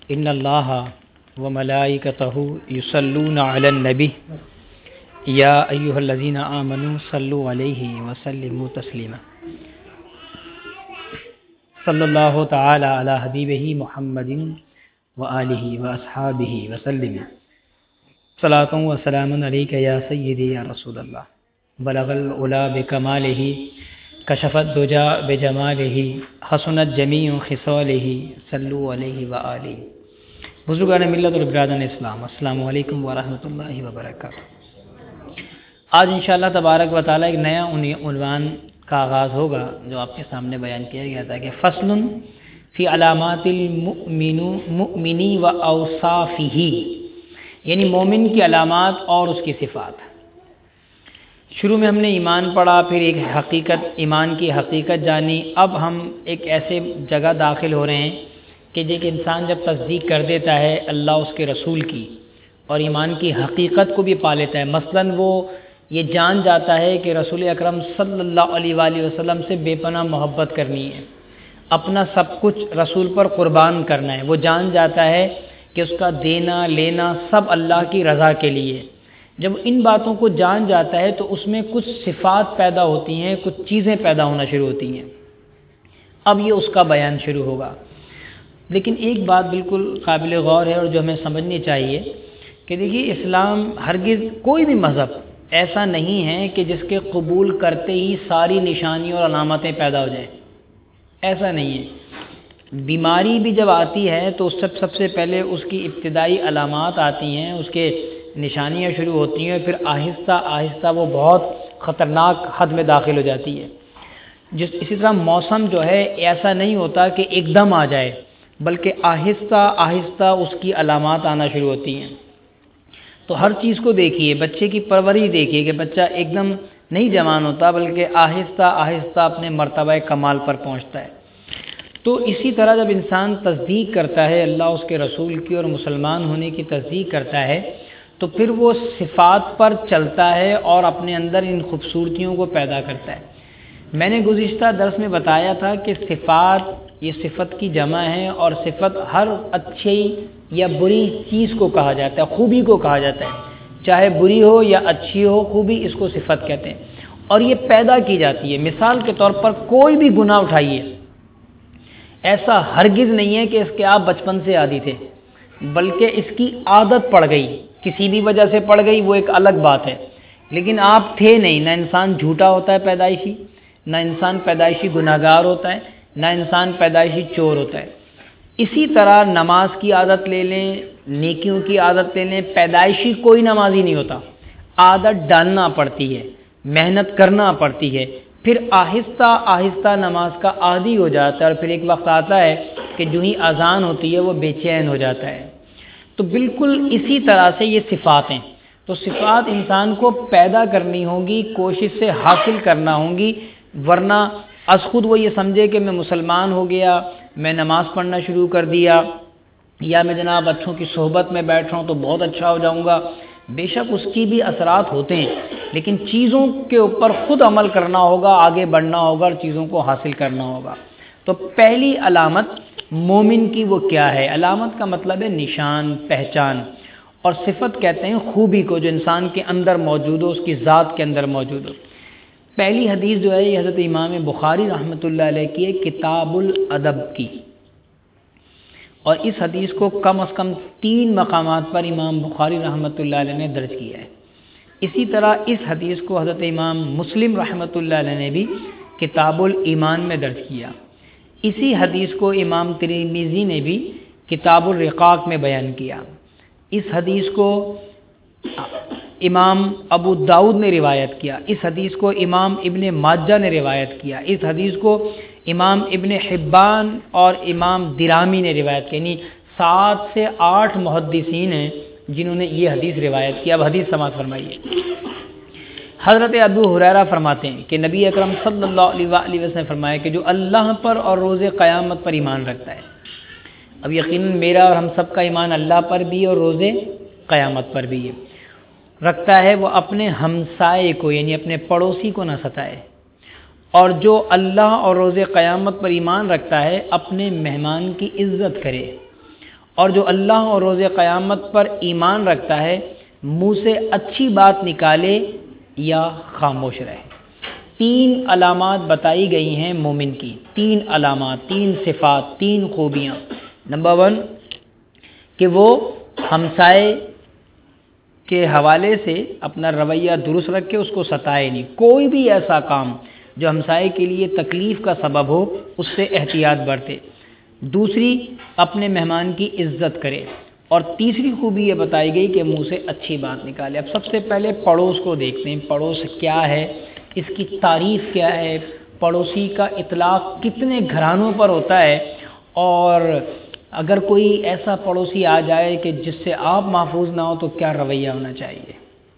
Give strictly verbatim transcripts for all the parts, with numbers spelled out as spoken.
ان اللہ و ملائکتہ یصلون علی النبی یا ایھا الذین آمنوا صلوا علیہ وسلموا تسلیما صلی اللہ تعالی علی حبیبہ محمد وآلہ واصحابہ وسلم صلاۃ و سلام علیک یا سیدی یا رسول اللہ بلغ العلا بکمالہ کشف الدجا بجمالہ حسنت جمیع خصالہ صلوا علیہ وآلہ۔ بزرگان ملت اور برادران اسلام، السلام علیکم ورحمۃ اللہ وبرکاتہ۔ آج انشاءاللہ تبارک و تعالی ایک نیا عنوان کا آغاز ہوگا جو آپ کے سامنے بیان کیا گیا تھا کہ فصل فی علامات المؤمن و اوصافہ، یعنی مومن کی علامات اور اس کی صفات۔ شروع میں ہم نے ایمان پڑھا، پھر ایک حقیقت، ایمان کی حقیقت جانی۔ اب ہم ایک ایسے جگہ داخل ہو رہے ہیں کہ جب انسان جب تصدیق کر دیتا ہے اللہ اس کے رسول کی اور ایمان کی حقیقت کو بھی پا لیتا ہے، مثلاً وہ یہ جان جاتا ہے کہ رسول اکرم صلی اللہ علیہ وآلہ وسلم سے بے پناہ محبت کرنی ہے، اپنا سب کچھ رسول پر قربان کرنا ہے، وہ جان جاتا ہے کہ اس کا دینا لینا سب اللہ کی رضا کے لیے۔ جب ان باتوں کو جان جاتا ہے تو اس میں کچھ صفات پیدا ہوتی ہیں، کچھ چیزیں پیدا ہونا شروع ہوتی ہیں۔ اب یہ اس کا بیان شروع ہوگا، لیکن ایک بات بالکل قابل غور ہے اور جو ہمیں سمجھنی چاہیے کہ دیکھیے، اسلام ہرگز کوئی بھی مذہب ایسا نہیں ہے کہ جس کے قبول کرتے ہی ساری نشانیاں اور علامتیں پیدا ہو جائیں، ایسا نہیں ہے۔ بیماری بھی جب آتی ہے تو سب سب سے پہلے اس کی ابتدائی علامات آتی ہیں، اس کے نشانیاں شروع ہوتی ہیں، پھر آہستہ آہستہ وہ بہت خطرناک حد میں داخل ہو جاتی ہے۔ جس اسی طرح موسم جو ہے ایسا نہیں ہوتا کہ ایک دم آ جائے، بلکہ آہستہ آہستہ اس کی علامات آنا شروع ہوتی ہیں۔ تو ہر چیز کو دیکھیے، بچے کی پرورش دیکھیے کہ بچہ ایک دم نہیں جوان ہوتا بلکہ آہستہ آہستہ اپنے مرتبہ کمال پر پہنچتا ہے۔ تو اسی طرح جب انسان تصدیق کرتا ہے اللہ اس کے رسول کی اور مسلمان ہونے کی تصدیق کرتا ہے تو پھر وہ صفات پر چلتا ہے اور اپنے اندر ان خوبصورتیوں کو پیدا کرتا ہے۔ میں نے گزشتہ درس میں بتایا تھا کہ صفات یہ صفت کی جمع ہے، اور صفت ہر اچھی یا بری چیز کو کہا جاتا ہے، خوبی کو کہا جاتا ہے، چاہے بری ہو یا اچھی ہو، خوبی اس کو صفت کہتے ہیں، اور یہ پیدا کی جاتی ہے۔ مثال کے طور پر کوئی بھی گناہ اٹھائیے، ایسا ہرگز نہیں ہے کہ اس کے آپ بچپن سے عادی تھے، بلکہ اس کی عادت پڑ گئی، کسی بھی وجہ سے پڑ گئی، وہ ایک الگ بات ہے، لیکن آپ تھے نہیں۔ نہ انسان جھوٹا ہوتا ہے پیدائشی، نہ انسان پیدائشی گناہگار ہوتا ہے، نہ انسان پیدائشی چور ہوتا ہے۔ اسی طرح نماز کی عادت لے لیں، نیکیوں کی عادت لے لیں، پیدائشی کوئی نمازی نہیں ہوتا، عادت ڈالنا پڑتی ہے، محنت کرنا پڑتی ہے، پھر آہستہ آہستہ نماز کا عادی ہو جاتا ہے، اور پھر ایک وقت آتا ہے کہ جو ہی اذان ہوتی ہے وہ بے چین ہو جاتا ہے۔ تو بالکل اسی طرح سے یہ صفات ہیں۔ تو صفات انسان کو پیدا کرنی ہوگی، کوشش سے حاصل کرنا ہوگی، ورنہ از خود وہ یہ سمجھے کہ میں مسلمان ہو گیا، میں نماز پڑھنا شروع کر دیا، یا میں جناب اچھوں کی صحبت میں بیٹھ رہا ہوں تو بہت اچھا ہو جاؤں گا۔ بے شک اس کی بھی اثرات ہوتے ہیں، لیکن چیزوں کے اوپر خود عمل کرنا ہوگا، آگے بڑھنا ہوگا اور چیزوں کو حاصل کرنا ہوگا۔ تو پہلی علامت مومن کی وہ کیا ہے؟ علامت کا مطلب ہے نشان، پہچان، اور صفت کہتے ہیں خوبی کو جو انسان کے اندر موجود ہو، اس کی ذات کے اندر موجود ہو۔ پہلی حدیث جو ہے یہ حضرت امام بخاری رحمۃ اللہ علیہ کی ہے، کتاب الادب کی، اور اس حدیث کو کم از کم تین مقامات پر امام بخاری رحمۃ اللہ علیہ نے درج کیا ہے۔ اسی طرح اس حدیث کو حضرت امام مسلم رحمۃ اللہ علیہ نے بھی کتاب الایمان میں درج کیا۔ اسی حدیث کو امام ترمذی نے بھی کتاب الرقاق میں بیان کیا۔ اس حدیث کو امام ابو داؤد نے روایت کیا، اس حدیث کو امام ابن ماجہ نے روایت کیا، اس حدیث کو امام ابن حبان اور امام درامی نے روایت کی، یعنی سات سے آٹھ محدثین ہیں جنہوں نے یہ حدیث روایت کی۔ اب حدیث سماعت فرمائیے۔ حضرت ابو ہریرہ فرماتے ہیں کہ نبی اکرم صلی اللہ علیہ وآلہ وسلم نے فرمایا کہ جو اللہ پر اور روز قیامت پر ایمان رکھتا ہے، اب یقیناً میرا اور ہم سب کا ایمان اللہ پر بھی اور روز قیامت پر بھی ہے، رکھتا ہے، وہ اپنے ہمسائے کو یعنی اپنے پڑوسی کو نہ ستائے، اور جو اللہ اور روز قیامت پر ایمان رکھتا ہے اپنے مہمان کی عزت کرے، اور جو اللہ اور روز قیامت پر ایمان رکھتا ہے منہ سے اچھی بات نکالے یا خاموش رہے۔ تین علامات بتائی گئی ہیں مومن کی، تین علامات، تین صفات، تین خوبیاں۔ نمبر ون کہ وہ ہمسائے کے حوالے سے اپنا رویہ درست رکھ کے اس کو ستائے نہیں، کوئی بھی ایسا کام جو ہمسائے کے لیے تکلیف کا سبب ہو اس سے احتیاط برتے۔ دوسری، اپنے مہمان کی عزت کرے۔ اور تیسری خوبی یہ بتائی گئی کہ منہ سے اچھی بات نکالے۔ اب سب سے پہلے پڑوس کو دیکھتے ہیں، پڑوس کیا ہے، اس کی تعریف کیا ہے، پڑوسی کا اطلاق کتنے گھرانوں پر ہوتا ہے، اور اگر کوئی ایسا پڑوسی آ جائے کہ جس سے آپ محفوظ نہ ہو تو کیا رویہ ہونا چاہیے۔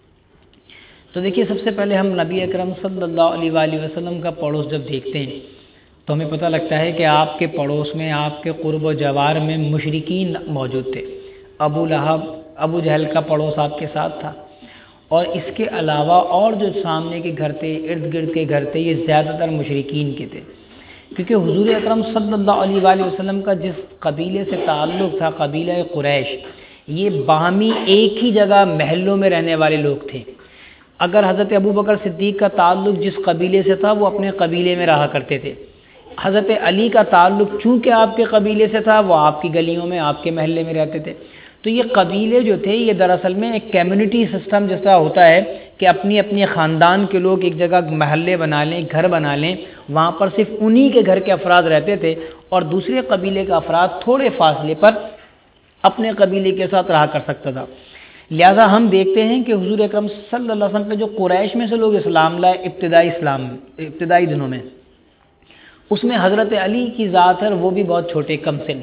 تو دیکھیے، سب سے پہلے ہم نبی اکرم صلی اللہ علیہ وآلہ وسلم کا پڑوس جب دیکھتے ہیں تو ہمیں پتہ لگتا ہے کہ آپ کے پڑوس میں، آپ کے قرب و جوار میں مشرکین موجود تھے۔ ابو لہب، ابو جہل کا پڑوس آپ کے ساتھ تھا، اور اس کے علاوہ اور جو سامنے کے گھر تھے، ارد گرد کے گھر تھے، یہ زیادہ تر مشرکین کے تھے، کیونکہ حضور اکرم صلی اللہ علیہ وآلہ وسلم کا جس قبیلے سے تعلق تھا، قبیلہ قریش، یہ باہمی ایک ہی جگہ محلوں میں رہنے والے لوگ تھے۔ اگر حضرت ابوبکر صدیق کا تعلق جس قبیلے سے تھا وہ اپنے قبیلے میں رہا کرتے تھے، حضرت علی کا تعلق چونکہ آپ کے قبیلے سے تھا وہ آپ کی گلیوں میں، آپ کے محلے میں رہتے تھے۔ تو یہ قبیلے جو تھے یہ دراصل میں ایک کمیونٹی سسٹم جس طرح ہوتا ہے کہ اپنی اپنی خاندان کے لوگ ایک جگہ محلے بنا لیں، گھر بنا لیں، وہاں پر صرف انہی کے گھر کے افراد رہتے تھے، اور دوسرے قبیلے کا افراد تھوڑے فاصلے پر اپنے قبیلے کے ساتھ رہا کر سکتا تھا۔ لہذا ہم دیکھتے ہیں کہ حضور اکرم صلی اللہ علیہ وسلم کے جو قریش میں سے لوگ اسلام لائے ابتدائی اسلام ابتدائی دنوں میں، اس میں حضرت علی کی ذات ہے، وہ بھی بہت چھوٹے کم سن۔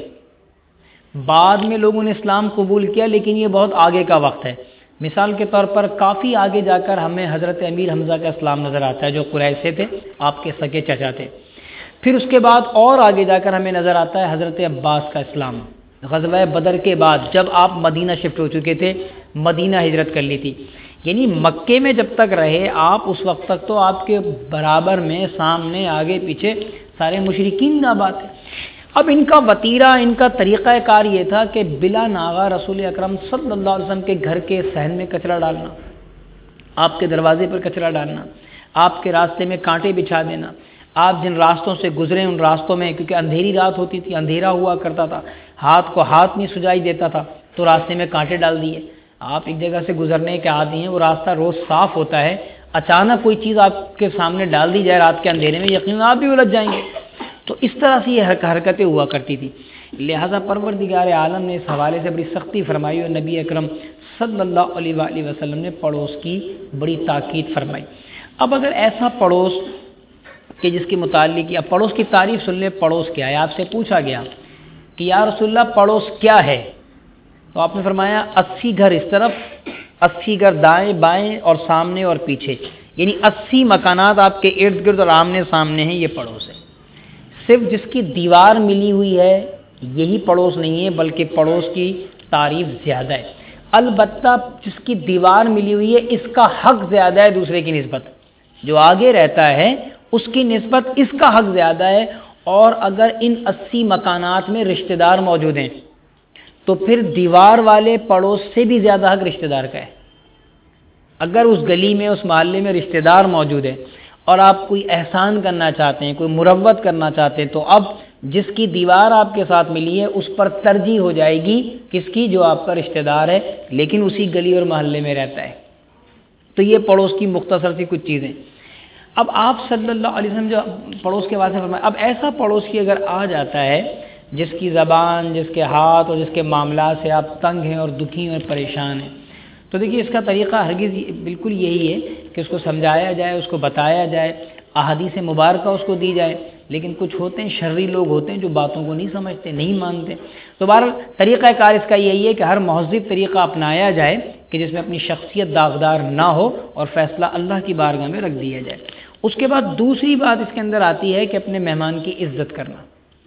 بعد میں لوگوں نے اسلام قبول کیا، لیکن یہ بہت آگے کا وقت ہے۔ مثال کے طور پر کافی آگے جا کر ہمیں حضرت امیر حمزہ کا اسلام نظر آتا ہے، جو قریش سے تھے، آپ کے سگے چچا تھے۔ پھر اس کے بعد اور آگے جا کر ہمیں نظر آتا ہے حضرت عباس کا اسلام، غزوہ بدر کے بعد جب آپ مدینہ شفٹ ہو چکے تھے، مدینہ ہجرت کر لی تھی، یعنی مکے میں جب تک رہے آپ، اس وقت تک تو آپ کے برابر میں، سامنے، آگے پیچھے سارے مشرکین آباد تھے۔ اب ان کا وتیرہ، ان کا طریقہ کار یہ تھا کہ بلا ناغہ رسول اکرم صلی اللہ علیہ وسلم کے گھر کے صحن میں کچرا ڈالنا، آپ کے دروازے پر کچرا ڈالنا، آپ کے راستے میں کانٹے بچھا دینا، آپ جن راستوں سے گزرے ان راستوں میں، کیونکہ اندھیری رات ہوتی تھی، اندھیرا ہوا کرتا تھا، ہاتھ کو ہاتھ نہیں سجائی دیتا تھا، تو راستے میں کانٹے ڈال دیے۔ آپ ایک جگہ سے گزرنے کے عادی ہیں، وہ راستہ روز صاف ہوتا ہے، اچانک کوئی چیز آپ کے سامنے ڈال دی جائے رات کے اندھیرے میں، یقیناً آپ بھی الجھ جائیں گے۔ تو اس طرح سے یہ حرکتیں ہوا کرتی تھی، لہذا پروردگار عالم نے اس حوالے سے بڑی سختی فرمائی، اور نبی اکرم صلی اللہ علیہ وآلہ وسلم نے پڑوس کی بڑی تاکید فرمائی۔ اب اگر ایسا پڑوس کہ جس کے متعلق، یا پڑوس کی تعریف سن لے، پڑوس کیا ہے؟ آپ سے پوچھا گیا کہ یا رسول اللہ پڑوس کیا ہے؟ تو آپ نے فرمایا اسی گھر اس طرف، اسی گھر دائیں بائیں اور سامنے اور پیچھے، یعنی اسی مکانات آپ کے ارد گرد اور آمنے سامنے ہیں، یہ پڑوس ہے۔ صرف جس کی دیوار ملی ہوئی ہے یہی پڑوس نہیں ہے، بلکہ پڑوس کی تعریف زیادہ ہے۔ البتہ جس کی دیوار ملی ہوئی ہے اس کا حق زیادہ ہے دوسرے کی نسبت، جو آگے رہتا ہے اس کی نسبت اس کا حق زیادہ ہے، اور اگر ان اسی مکانات میں رشتہ دار موجود ہیں تو پھر دیوار والے پڑوس سے بھی زیادہ حق رشتہ دار کا ہے۔ اگر اس گلی میں، اس محلے میں رشتہ دار موجود ہے اور آپ کوئی احسان کرنا چاہتے ہیں، کوئی مروت کرنا چاہتے ہیں، تو اب جس کی دیوار آپ کے ساتھ ملی ہے اس پر ترجیح ہو جائے گی کس کی؟ جو آپ کا رشتہ دار ہے لیکن اسی گلی اور محلے میں رہتا ہے۔ تو یہ پڑوس کی مختصر سی کچھ چیزیں۔ اب آپ صلی اللہ علیہ وسلم جو پڑوس کے واسطے فرمائے، اب ایسا پڑوس کی اگر آ جاتا ہے جس کی زبان، جس کے ہاتھ اور جس کے معاملات سے آپ تنگ ہیں اور دکھی اور پریشان ہیں، تو دیکھیے اس کا طریقہ ہرگز بالکل یہی ہے کہ اس کو سمجھایا جائے، اس کو بتایا جائے، احادیث مبارکہ اس کو دی جائے، لیکن کچھ ہوتے ہیں شرری لوگ ہوتے ہیں جو باتوں کو نہیں سمجھتے، نہیں مانتے۔ تو بہرحال طریقہ کار اس کا یہی ہے کہ ہر مہذب طریقہ اپنایا جائے کہ جس میں اپنی شخصیت داغدار نہ ہو اور فیصلہ اللہ کی بارگاہ میں رکھ دیا جائے۔ اس کے بعد دوسری بات اس کے اندر آتی ہے کہ اپنے مہمان کی عزت کرنا۔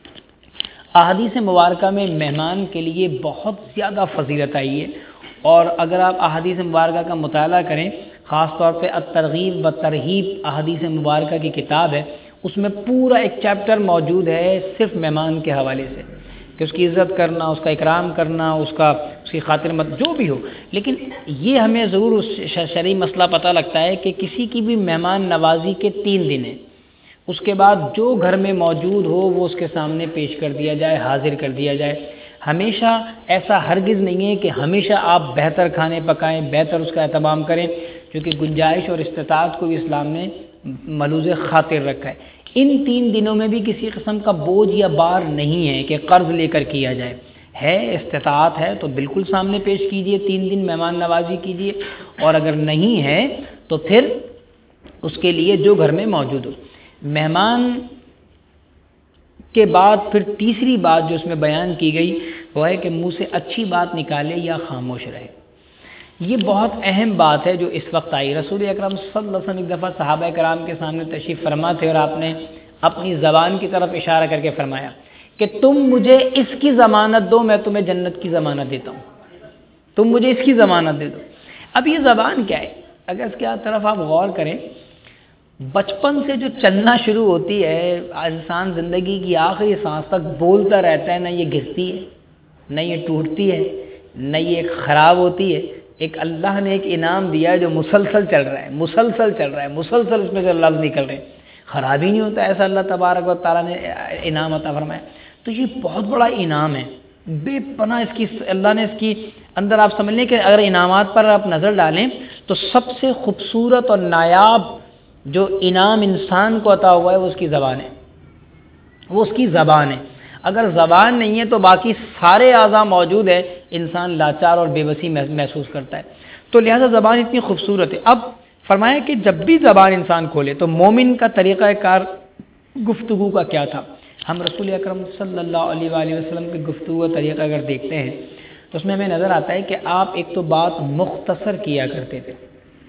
احادیث مبارکہ میں مہمان کے لیے بہت زیادہ فضیلت آئی ہے، اور اگر آپ احادیث مبارکہ کا مطالعہ کریں، خاص طور پہ الترغیب و ترہیب احادیث مبارکہ کی کتاب ہے، اس میں پورا ایک چیپٹر موجود ہے صرف مہمان کے حوالے سے کہ اس کی عزت کرنا، اس کا اکرام کرنا، اس کا اس کی خاطر مت جو بھی ہو، لیکن یہ ہمیں ضرور اس شرعی مسئلہ پتہ لگتا ہے کہ کسی کی بھی مہمان نوازی کے تین دن ہیں، اس کے بعد جو گھر میں موجود ہو وہ اس کے سامنے پیش کر دیا جائے، حاضر کر دیا جائے۔ ہمیشہ ایسا ہرگز نہیں ہے کہ ہمیشہ آپ بہتر کھانے پکائیں، بہتر اس کا اہتمام کریں، کیونکہ گنجائش اور استطاعت کو بھی اسلام نے ملوز خاطر رکھا ہے۔ ان تین دنوں میں بھی کسی قسم کا بوجھ یا بار نہیں ہے کہ قرض لے کر کیا جائے، ہے استطاعت ہے تو بالکل سامنے پیش کیجئے، تین دن مہمان نوازی کیجئے، اور اگر نہیں ہے تو پھر اس کے لیے جو گھر میں موجود ہو۔ مہمان کے بعد پھر تیسری بات جو اس میں بیان کی گئی وہ ہے کہ منہ سے اچھی بات نکالے یا خاموش رہے۔ یہ بہت اہم بات ہے جو اس وقت آئی۔ رسول اکرم صلی اللہ علیہ وسلم ایک دفعہ صحابہ کرام کے سامنے تشریف فرما تھے، اور آپ نے اپنی زبان کی طرف اشارہ کر کے فرمایا کہ تم مجھے اس کی ضمانت دو، میں تمہیں جنت کی ضمانت دیتا ہوں، تم مجھے اس کی ضمانت دے دو۔ اب یہ زبان کیا ہے؟ اگر اس کی طرف آپ غور کریں، بچپن سے جو چلنا شروع ہوتی ہے، انسان زندگی کی آخری سانس تک بولتا رہتا ہے، نہ یہ گرتی ہے، نہ یہ ٹوٹتی ہے، نہ یہ خراب ہوتی ہے۔ ایک اللہ نے ایک انعام دیا ہے جو مسلسل چل رہا ہے، مسلسل چل رہا ہے، مسلسل اس میں سے لفظ نکل رہے ہیں، خراب ہی نہیں ہوتا، ایسا اللہ تبارک و تعالیٰ نے انعام عطا فرمایا۔ تو یہ بہت بڑا انعام ہے، بے پناہ اس کی اللہ نے اس کی اندر آپ سمجھ لیں کہ اگر انعامات پر آپ نظر ڈالیں تو سب سے خوبصورت اور نایاب جو انعام انسان کو عطا ہوا ہے وہ اس کی زبان ہے، وہ اس کی زبان ہے۔ اگر زبان نہیں ہے تو باقی سارے اعضاء موجود ہے، انسان لاچار اور بے بسی محسوس کرتا ہے۔ تو لہذا زبان اتنی خوبصورت ہے۔ اب فرمایا کہ جب بھی زبان انسان کھولے تو مومن کا طریقہ کار گفتگو کا کیا تھا؟ ہم رسول اکرم صلی اللہ علیہ وآلہ وسلم کی گفتگو کا طریقہ اگر دیکھتے ہیں تو اس میں ہمیں نظر آتا ہے کہ آپ ایک تو بات مختصر کیا کرتے تھے،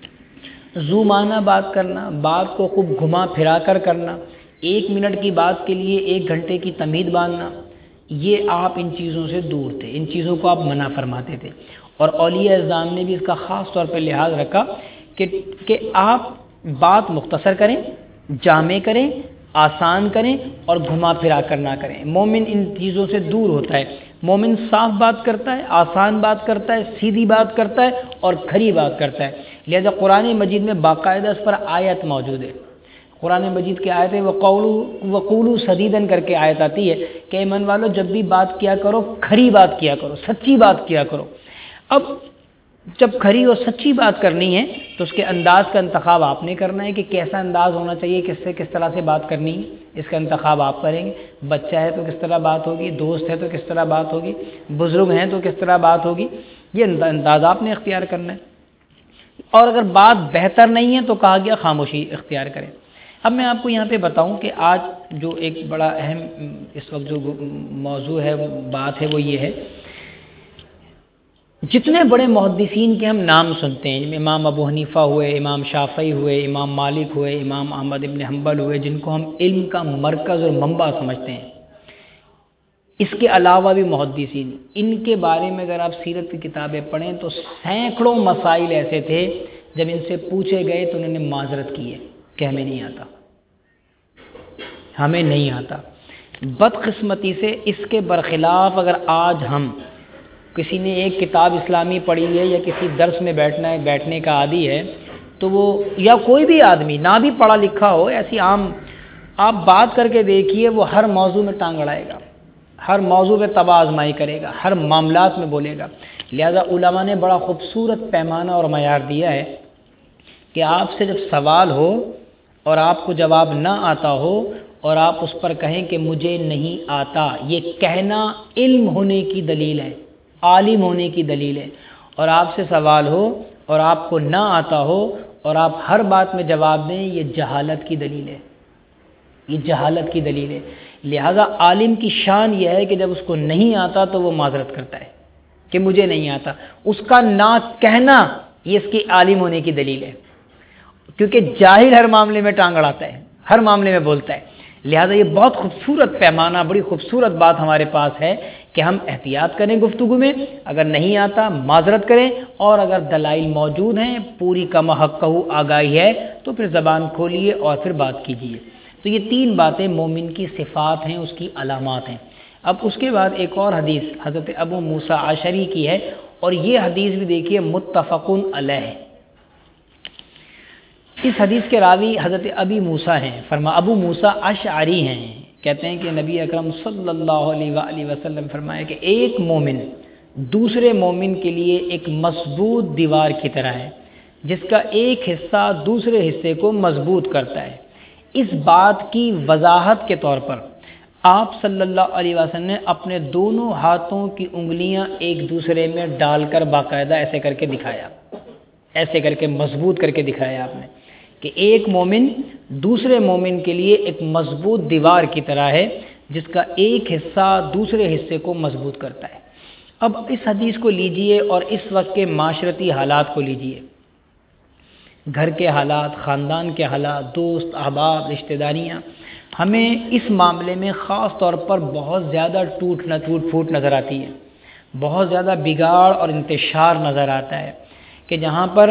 زو معنی بات کرنا، بات کو خوب گھما پھرا کر کرنا، ایک منٹ کی بات کے لیے ایک گھنٹے کی تمہید باندھنا، یہ آپ ان چیزوں سے دور تھے، ان چیزوں کو آپ منع فرماتے تھے۔ اور اولیاء اعظام نے بھی اس کا خاص طور پہ لحاظ رکھا کہ کہ آپ بات مختصر کریں، جامع کریں، آسان کریں اور گھما پھرا کر نہ کریں۔ مومن ان چیزوں سے دور ہوتا ہے، مومن صاف بات کرتا ہے، آسان بات کرتا ہے، سیدھی بات کرتا ہے اور کھری بات کرتا ہے۔ لہذا قرآن مجید میں باقاعدہ اس پر آیت موجود ہے، قرآن مجید کی آیت ہے وقولو وقولو سدیدن کر کے آیت آتی ہے کہ ایمان والو جب بھی بات کیا کرو کھری بات کیا کرو، سچی بات کیا کرو۔ اب جب کھری اور سچی بات کرنی ہے تو اس کے انداز کا انتخاب آپ نے کرنا ہے کہ کیسا انداز ہونا چاہیے، کس سے کس طرح سے بات کرنی ہے، اس کا انتخاب آپ کریں گے۔ بچہ ہے تو کس طرح بات ہوگی، دوست ہے تو کس طرح بات ہوگی، بزرگ ہیں تو کس طرح بات ہوگی، یہ انداز آپ نے اختیار کرنا ہے۔ اور اگر بات بہتر نہیں ہے تو کہا گیا خاموشی اختیار کریں۔ اب میں آپ کو یہاں پہ بتاؤں کہ آج جو ایک بڑا اہم اس وقت جو موضوع ہے، بات ہے، وہ یہ ہے جتنے بڑے محدثین کے ہم نام سنتے ہیں، امام ابو حنیفہ ہوئے، امام شافعی ہوئے، امام مالک ہوئے، امام احمد ابن حنبل ہوئے، جن کو ہم علم کا مرکز اور منبع سمجھتے ہیں، اس کے علاوہ بھی محدثین، ان کے بارے میں اگر آپ سیرت کی کتابیں پڑھیں تو سینکڑوں مسائل ایسے تھے جب ان سے پوچھے گئے تو انہوں نے معذرت کی ہے کہ ہمیں نہیں آتا، ہمیں نہیں آتا۔ بدقسمتی سے اس کے برخلاف اگر آج ہم کسی نے ایک کتاب اسلامی پڑھی ہے یا کسی درس میں بیٹھنا ہے بیٹھنے کا عادی ہے تو وہ، یا کوئی بھی آدمی نہ بھی پڑھا لکھا ہو، ایسی عام آپ بات کر کے دیکھیے وہ ہر موضوع میں ٹانگ اڑائے گا، ہر موضوع پہ تباہ آزمائی کرے گا، ہر معاملات میں بولے گا۔ لہذا علماء نے بڑا خوبصورت پیمانہ اور معیار دیا ہے کہ آپ سے جب سوال ہو اور آپ کو جواب نہ آتا ہو اور آپ اس پر کہیں کہ مجھے نہیں آتا، یہ کہنا علم ہونے کی دلیل ہے، عالم ہونے کی دلیل ہے۔ اور آپ سے سوال ہو اور آپ کو نہ آتا ہو اور آپ ہر بات میں جواب دیں، یہ جہالت کی دلیل ہے، یہ جہالت کی دلیل ہے۔ لہذا عالم کی شان یہ ہے کہ جب اس کو نہیں آتا تو وہ معذرت کرتا ہے کہ مجھے نہیں آتا، اس کا نہ کہنا یہ اس کی عالم ہونے کی دلیل ہے، کیونکہ جاہل ہر معاملے میں ٹانگ اڑاتا ہے، ہر معاملے میں بولتا ہے۔ لہذا یہ بہت خوبصورت پیمانہ، بڑی خوبصورت بات ہمارے پاس ہے کہ ہم احتیاط کریں گفتگو میں، اگر نہیں آتا معذرت کریں، اور اگر دلائل موجود ہیں، پوری کما حق آگاہی ہے تو پھر زبان کھولیے اور پھر بات کیجیے۔ تو یہ تین باتیں مومن کی صفات ہیں، اس کی علامات ہیں۔ اب اس کے بعد ایک اور حدیث حضرت ابو موسیٰ اشعری کی ہے، اور یہ حدیث بھی دیکھیے متفقن علیہ۔ اس حدیث کے راوی حضرت ابی موسیٰ ہیں، فرما ابو موسیٰ اشعری ہیں، کہتے ہیں کہ نبی اکرم صلی اللہ علیہ وآلہ وسلم فرمایا کہ ایک مومن دوسرے مومن کے لیے ایک مضبوط دیوار کی طرح ہے، جس کا ایک حصہ دوسرے حصے کو مضبوط کرتا ہے۔ اس بات کی وضاحت کے طور پر آپ صلی اللہ علیہ وسلم نے اپنے دونوں ہاتھوں کی انگلیاں ایک دوسرے میں ڈال کر باقاعدہ ایسے کر کے دکھایا، ایسے کر کے مضبوط کر کے دکھایا آپ نے کہ ایک مومن دوسرے مومن کے لیے ایک مضبوط دیوار کی طرح ہے، جس کا ایک حصہ دوسرے حصے کو مضبوط کرتا ہے۔ اب اس حدیث کو لیجئے اور اس وقت کے معاشرتی حالات کو لیجئے، گھر کے حالات، خاندان کے حالات، دوست احباب، رشتہ داریاں، ہمیں اس معاملے میں خاص طور پر بہت زیادہ ٹوٹ نہ ٹوٹ پھوٹ نظر آتی ہے، بہت زیادہ بگاڑ اور انتشار نظر آتا ہے کہ جہاں پر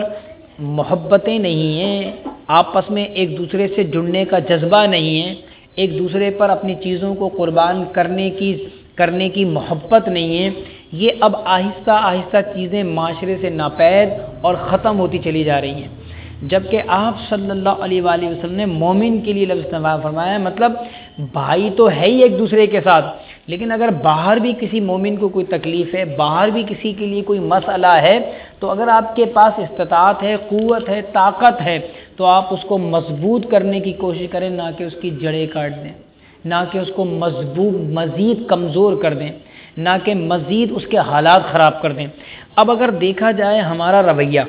محبتیں نہیں ہیں، آپس میں ایک دوسرے سے جڑنے کا جذبہ نہیں ہے، ایک دوسرے پر اپنی چیزوں کو قربان کرنے کی کرنے کی محبت نہیں ہے، یہ اب آہستہ آہستہ چیزیں معاشرے سے ناپید اور ختم ہوتی چلی جا رہی ہیں۔ جبکہ آپ صلی اللہ علیہ وآلہ وسلم نے مومن کے لیے لفظ استعمال فرمایا، مطلب بھائی تو ہے ہی ایک دوسرے کے ساتھ، لیکن اگر باہر بھی کسی مومن کو کوئی تکلیف ہے، باہر بھی کسی کے لیے کوئی مسئلہ ہے، تو اگر آپ کے پاس استطاعت ہے، قوت ہے، طاقت ہے، تو آپ اس کو مضبوط کرنے کی کوشش کریں، نہ کہ اس کی جڑیں کاٹ دیں، نہ کہ اس کو مضبوط مزید کمزور کر دیں، نہ کہ مزید اس کے حالات خراب کر دیں۔ اب اگر دیکھا جائے ہمارا رویہ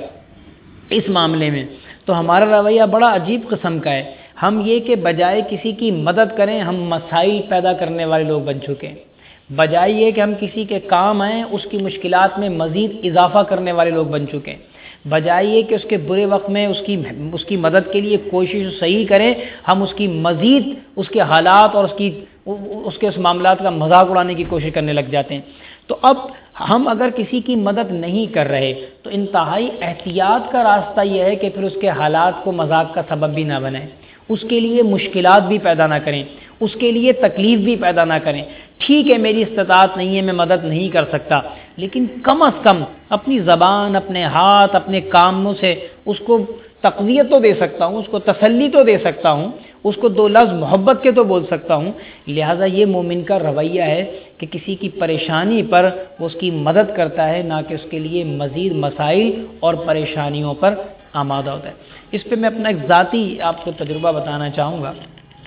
اس معاملے میں، تو ہمارا رویہ بڑا عجیب قسم کا ہے۔ ہم یہ کہ بجائے کسی کی مدد کریں، ہم مسائل پیدا کرنے والے لوگ بن چکے ہیں۔ بجائے یہ کہ ہم کسی کے کام آئیں، اس کی مشکلات میں مزید اضافہ کرنے والے لوگ بن چکے ہیں۔ بجائے یہ کہ اس کے برے وقت میں اس کی اس کی مدد کے لیے کوشش صحیح کریں، ہم اس کی مزید اس کے حالات اور اس کی اس کے اس معاملات کا مذاق اڑانے کی کوشش کرنے لگ جاتے ہیں۔ تو اب ہم اگر کسی کی مدد نہیں کر رہے تو انتہائی احتیاط کا راستہ یہ ہے کہ پھر اس کے حالات کو مذاق کا سبب بھی نہ بنائیں، اس کے لیے مشکلات بھی پیدا نہ کریں، اس کے لیے تکلیف بھی پیدا نہ کریں۔ ٹھیک ہے میری استطاعت نہیں ہے، میں مدد نہیں کر سکتا، لیکن کم از کم اپنی زبان، اپنے ہاتھ، اپنے کاموں سے اس کو تقویت تو دے سکتا ہوں، اس کو تسلی تو دے سکتا ہوں، اس کو دو لفظ محبت کے تو بول سکتا ہوں۔ لہٰذا یہ مومن کا رویہ ہے کہ کسی کی پریشانی پر وہ اس کی مدد کرتا ہے، نہ کہ اس کے لیے مزید مسائل اور پریشانیوں پر آمادہ ہوتا ہے۔ اس پہ میں اپنا ایک ذاتی آپ کو تجربہ بتانا چاہوں گا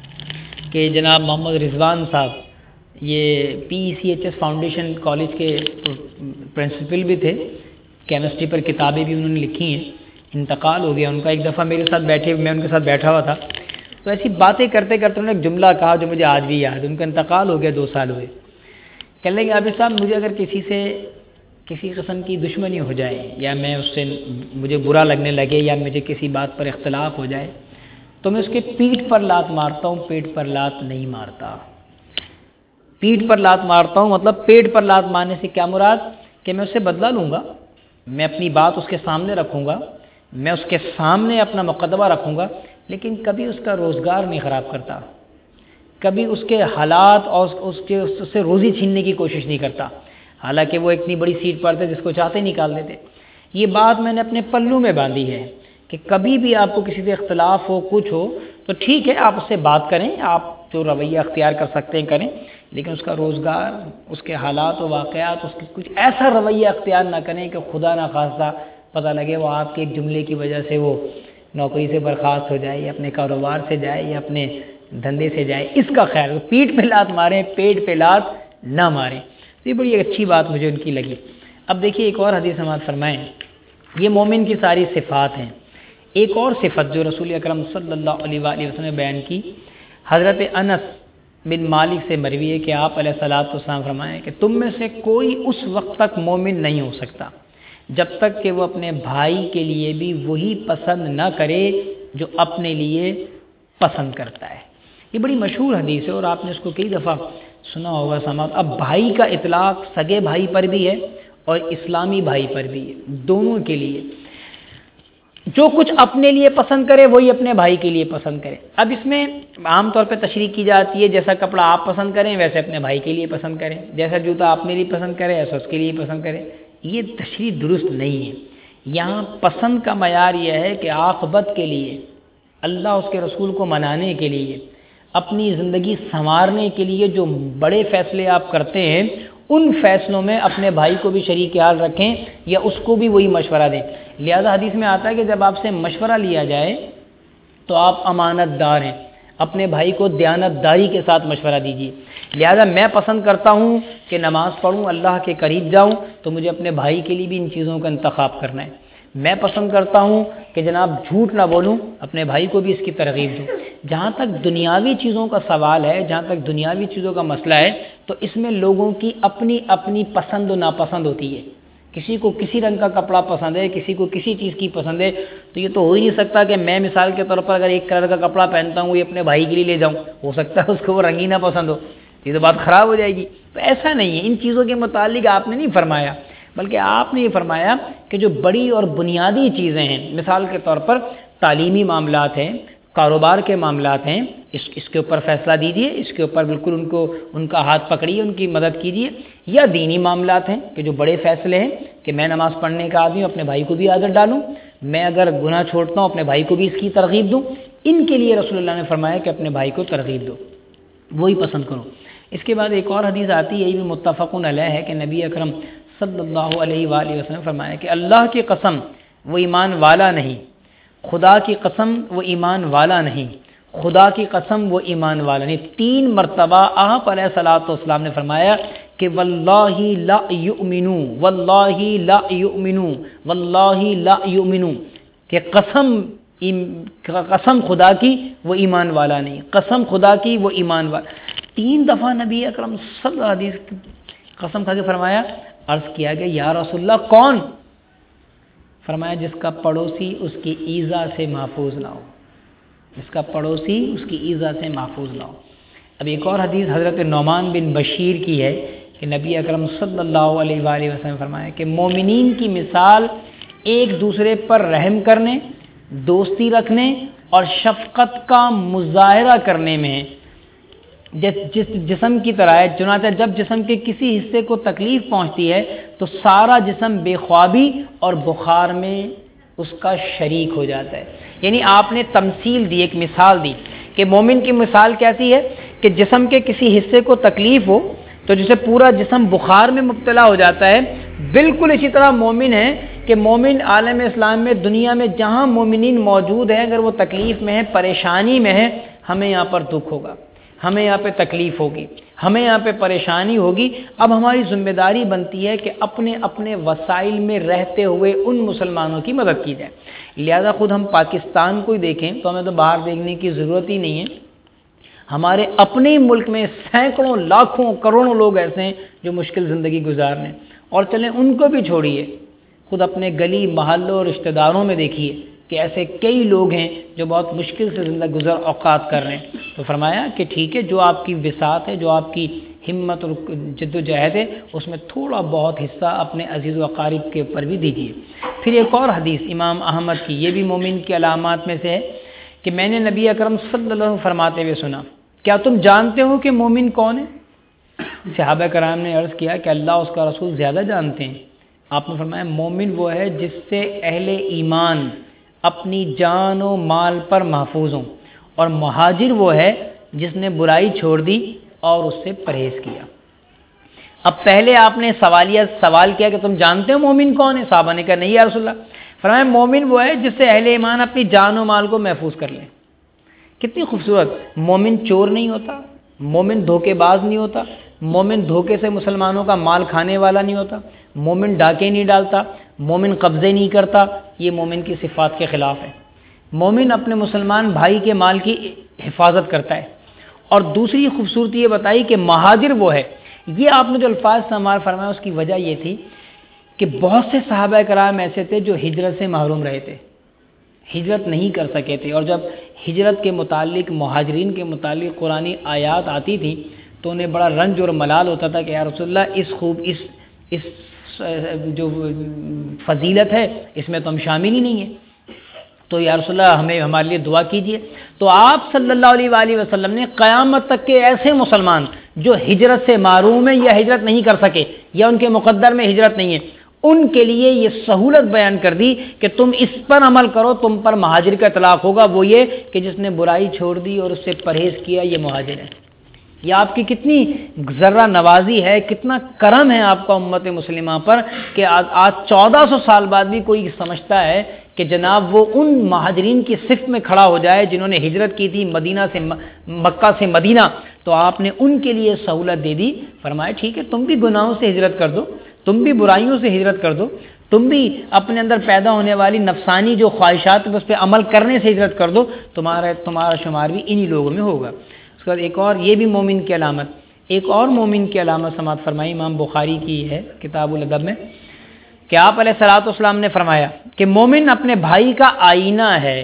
کہ جناب محمد رضوان صاحب یہ P E C H S foundation college کے پرنسپل بھی تھے، کیمسٹری پر کتابیں بھی انہوں نے لکھی ہیں، انتقال ہو گیا ان کا۔ ایک دفعہ میرے ساتھ بیٹھے میں ان کے ساتھ بیٹھا ہوا تھا، تو ایسی باتیں کرتے کرتے انہوں نے ایک جملہ کہا جو مجھے آج بھی یاد ہے۔ ان کا انتقال ہو گیا، دو سال ہوئے۔ کہنے لگے عابد صاحب مجھے اگر کسی سے کسی قسم کی دشمنی ہو جائے، یا میں اس سے مجھے برا لگنے لگے، یا مجھے کسی بات پر اختلاف ہو جائے، تو میں اس کے پیٹھ پر لات مارتا ہوں، پیٹ پر لات نہیں مارتا۔ پیٹھ پر لات مارتا ہوں مطلب پیٹ پر لات مارنے سے کیا مراد؟ کہ میں اس سے بدلہ لوں گا، میں اپنی بات اس کے سامنے رکھوں گا، میں اس کے سامنے اپنا مقدمہ رکھوں گا، لیکن کبھی اس کا روزگار نہیں خراب کرتا، کبھی اس کے حالات اور اس کے اس سے روزی چھیننے کی کوشش نہیں کرتا، حالانکہ وہ اتنی بڑی سیٹ پر تھے جس کو چاہتے نکال دیتے۔ یہ بات میں نے اپنے پلوں میں باندھی ہے کہ کبھی بھی آپ کو کسی سے اختلاف ہو، کچھ ہو، تو ٹھیک ہے آپ اس سے بات کریں، آپ جو رویہ اختیار کر سکتے ہیں کریں، لیکن اس کا روزگار، اس کے حالات و واقعات، اس کے کچھ ایسا رویہ اختیار نہ کریں کہ خدا نہ خواستہ پتہ لگے وہ آپ کے ایک جملے کی وجہ سے وہ نوکری سے برخاست ہو جائے، یا اپنے کاروبار سے جائے، یا اپنے دھندے سے جائے۔ اس کا خیال، پیٹھ پہ لات ماریں، پیٹ پہ لات نہ ماریں۔ یہ بڑی اچھی بات مجھے ان کی لگی۔ اب دیکھیے ایک اور حدیث ہمارے فرمائیں، یہ مومن کی ساری صفات ہیں۔ ایک اور صفت جو رسول اکرم صلی اللہ علیہ وآلہ وسلم نے بیان کی، حضرت انس بن مالک سے مروی ہے کہ آپ علیہ الصلوۃ والسلام فرمائیں کہ تم میں سے کوئی اس وقت تک مومن نہیں ہو سکتا جب تک کہ وہ اپنے بھائی کے لیے بھی وہی پسند نہ کرے جو اپنے لیے پسند کرتا ہے۔ یہ بڑی مشہور حدیث ہے اور آپ نے اس کو کئی دفعہ سنا ہوگا سماعت۔ اب بھائی کا اطلاق سگے بھائی پر بھی ہے اور اسلامی بھائی پر بھی ہے، دونوں کے لیے۔ جو کچھ اپنے لیے پسند کرے وہی اپنے بھائی کے لیے پسند کرے۔ اب اس میں عام طور پہ تشریح کی جاتی ہے جیسا کپڑا آپ پسند کریں ویسے اپنے بھائی کے لیے پسند کریں، جیسا جوتا اپنے لیے پسند کریں ایسا اس کے لیے پسند کریں۔ یہ تشریح درست نہیں ہے۔ یہاں پسند کا معیار یہ ہے کہ عاقبت کے لیے، اللہ اس کے رسول کو منانے کے لیے، اپنی زندگی سنوارنے کے لیے جو بڑے فیصلے آپ کرتے ہیں ان فیصلوں میں اپنے بھائی کو بھی شریک حال رکھیں یا اس کو بھی وہی مشورہ دیں۔ لہذا حدیث میں آتا ہے کہ جب آپ سے مشورہ لیا جائے تو آپ امانت دار ہیں، اپنے بھائی کو دیانت داری کے ساتھ مشورہ دیجیے۔ لہذا میں پسند کرتا ہوں کہ نماز پڑھوں، اللہ کے قریب جاؤں، تو مجھے اپنے بھائی کے لیے بھی ان چیزوں کا انتخاب کرنا ہے۔ میں پسند کرتا ہوں کہ جناب جھوٹ نہ بولوں، اپنے بھائی کو بھی اس کی ترغیب دوں۔ جہاں تک دنیاوی چیزوں کا سوال ہے، جہاں تک دنیاوی چیزوں کا مسئلہ ہے، تو اس میں لوگوں کی اپنی اپنی پسند و ناپسند ہوتی ہے۔ کسی کو کسی رنگ کا کپڑا پسند ہے، کسی کو کسی چیز کی پسند ہے، تو یہ تو ہو ہی نہیں سکتا کہ میں مثال کے طور پر اگر ایک کلر کا کپڑا پہنتا ہوں یہ اپنے بھائی کے لیے لے جاؤں، ہو سکتا ہے اس کو وہ رنگینہ پسند ہو، یہ تو بات خراب ہو جائے گی۔ تو ایسا نہیں ہے، ان چیزوں کے متعلق آپ نے نہیں فرمایا، بلکہ آپ نے یہ فرمایا کہ جو بڑی اور بنیادی چیزیں ہیں، مثال کے طور پر تعلیمی معاملات ہیں، کاروبار کے معاملات ہیں، اس اس کے اوپر فیصلہ دیجیے، اس کے اوپر بالکل ان کو ان کا ہاتھ پکڑیے، ان کی مدد کیجیے۔ یا دینی معاملات ہیں کہ جو بڑے فیصلے ہیں کہ میں نماز پڑھنے کا آدمی ہوں، اپنے بھائی کو بھی عادت ڈالوں، میں اگر گناہ چھوڑتا ہوں اپنے بھائی کو بھی اس کی ترغیب دوں، ان کے لیے رسول اللہ نے فرمایا کہ اپنے بھائی کو ترغیب دو، وہی پسند کرو۔ اس کے بعد ایک اور حدیث آتی ہے، یہ بھی متفق علیہ ہے کہ نبی اکرم صلی اللہ علیہ وآلہ وسلم نے فرمایا کہ اللہ کی قسم وہ ایمان والا نہیں، خدا کی قسم وہ ایمان والا نہیں، خدا کی قسم وہ ایمان والا نہیں۔ تین مرتبہ آپ علیہ الصلوۃ والسلام نے فرمایا کہ واللہ لا یؤمنو، واللہ لا یؤمنو، واللہ لا یؤمنو، کہ قسم قسم خدا کی وہ ایمان والا نہیں، قسم خدا کی وہ ایمان والا۔ تین دفعہ نبی اکرم صلی اللہ علیہ وسلم قسم کھا کے فرمایا، عرض کیا کہ یا رسول اللہ کون؟ فرمایا جس کا پڑوسی اس کی ایذا سے محفوظ نہ ہو، جس کا پڑوسی اس کی ایذا سے محفوظ نہ ہو۔ اب ایک اور حدیث حضرت نعمان بن بشیر کی ہے کہ نبی اکرم صلی اللہ علیہ وآلہ وسلم فرمایا کہ مومنین کی مثال ایک دوسرے پر رحم کرنے، دوستی رکھنے اور شفقت کا مظاہرہ کرنے میں ہے، جس جس جسم کی طرح ہے۔ چنانچہ جب جسم کے کسی حصے کو تکلیف پہنچتی ہے تو سارا جسم بے خوابی اور بخار میں اس کا شریک ہو جاتا ہے۔ یعنی آپ نے تمثیل دی، ایک مثال دی کہ مومن کی مثال کیسی ہے کہ جسم کے کسی حصے کو تکلیف ہو تو جسے پورا جسم بخار میں مبتلا ہو جاتا ہے، بالکل اسی طرح مومن ہے کہ مومن عالم اسلام میں دنیا میں جہاں مومنین موجود ہیں اگر وہ تکلیف میں ہے، پریشانی میں ہے، ہمیں یہاں پر دکھ ہوگا، ہمیں یہاں پہ تکلیف ہوگی، ہمیں یہاں پہ پریشانی ہوگی۔ اب ہماری ذمہ داری بنتی ہے کہ اپنے اپنے وسائل میں رہتے ہوئے ان مسلمانوں کی مدد کی جائے۔ لہذا خود ہم پاکستان کو ہی دیکھیں تو ہمیں تو باہر دیکھنے کی ضرورت ہی نہیں ہے، ہمارے اپنے ملک میں سینکڑوں لاکھوں کروڑوں لوگ ایسے ہیں جو مشکل زندگی گزار رہے ہیں، اور چلیں ان کو بھی چھوڑیے، خود اپنے گلی محلوں اور رشتہ داروں میں دیکھیے کہ ایسے کئی لوگ ہیں جو بہت مشکل سے زندگی گزر اوقات کر رہے ہیں۔ تو فرمایا کہ ٹھیک ہے، جو آپ کی وسعت ہے، جو آپ کی ہمت اور جد و جہد ہے، اس میں تھوڑا بہت حصہ اپنے عزیز و اقارب کے اوپر بھی دیجیے۔ پھر ایک اور حدیث امام احمد کی، یہ بھی مومن کی علامات میں سے ہے کہ میں نے نبی اکرم صلی اللہ علیہ وسلم فرماتے ہوئے سنا، کیا تم جانتے ہو کہ مومن کون ہے؟ صحابہ کرام نے عرض کیا کہ اللہ اس کا رسول زیادہ جانتے ہیں۔ آپ نے فرمایا مومن وہ ہے جس سے اہل ایمان اپنی جان و مال پر محفوظ ہوں، اور مہاجر وہ ہے جس نے برائی چھوڑ دی اور اس سے پرہیز کیا۔ اب پہلے آپ نے سوالیہ سوال کیا کہ تم جانتے ہو مومن کون ہے؟ صحابہ نے کہا نہیں یا رسول اللہ۔ فرمایا مومن وہ ہے جس سے اہل ایمان اپنی جان و مال کو محفوظ کر لیں۔ کتنی خوبصورت! مومن چور نہیں ہوتا، مومن دھوکے باز نہیں ہوتا، مومن دھوکے سے مسلمانوں کا مال کھانے والا نہیں ہوتا، مومن ڈاکے نہیں ڈالتا، مومن قبضے نہیں کرتا، یہ مومن کی صفات کے خلاف ہے۔ مومن اپنے مسلمان بھائی کے مال کی حفاظت کرتا ہے۔ اور دوسری خوبصورتی یہ بتائی کہ مہاجر وہ ہے، یہ آپ نے جو الفاظ استعمال فرمایا اس کی وجہ یہ تھی کہ بہت سے صحابہ کرام ایسے تھے جو ہجرت سے محروم رہے تھے، ہجرت نہیں کر سکے تھے، اور جب ہجرت کے متعلق مہاجرین کے متعلق قرآنی آیات آتی تھی تو انہیں بڑا رنج اور ملال ہوتا تھا کہ یا رسول اللہ اس خوب اس اس جو فضیلت ہے اس میں تو ہم شامل ہی نہیں ہیں۔ تو یا رسول اللہ ہمیں ہمارے لیے دعا کیجیے. تو آپ صلی اللہ علیہ وآلہ وسلم نے قیامت تک کے ایسے مسلمان جو ہجرت سے محروم ہیں یا ہجرت نہیں کر سکے یا ان کے مقدر میں ہجرت نہیں ہے، ان کے لیے یہ سہولت بیان کر دی کہ تم اس پر عمل کرو، تم پر مہاجر کا اطلاق ہوگا. وہ یہ کہ جس نے برائی چھوڑ دی اور اس سے پرہیز کیا، یہ مہاجر ہے. یہ آپ کی کتنی ذرہ نوازی ہے، کتنا کرم ہے آپ کا امت مسلمہ پر کہ آج چودہ سو سال بعد بھی کوئی سمجھتا ہے کہ جناب وہ ان مہاجرین کی صفت میں کھڑا ہو جائے جنہوں نے ہجرت کی تھی مدینہ سے مکہ سے مدینہ. تو آپ نے ان کے لیے سہولت دے دی، فرمایا ٹھیک ہے تم بھی گناہوں سے ہجرت کر دو، تم بھی برائیوں سے ہجرت کر دو، تم بھی اپنے اندر پیدا ہونے والی نفسانی جو خواہشات اس پہ عمل کرنے سے ہجرت کر دو، تمہارا تمہارا شمار بھی انہی لوگوں میں ہوگا. اس کے بعد ایک اور، یہ بھی مومن کی علامت، ایک اور مومن کی علامت سماعت فرمائی امام بخاری کی ہے کتاب الادب میں کہ آپ علیہ الصلوۃ والسلام نے فرمایا کہ مومن اپنے بھائی کا آئینہ ہے.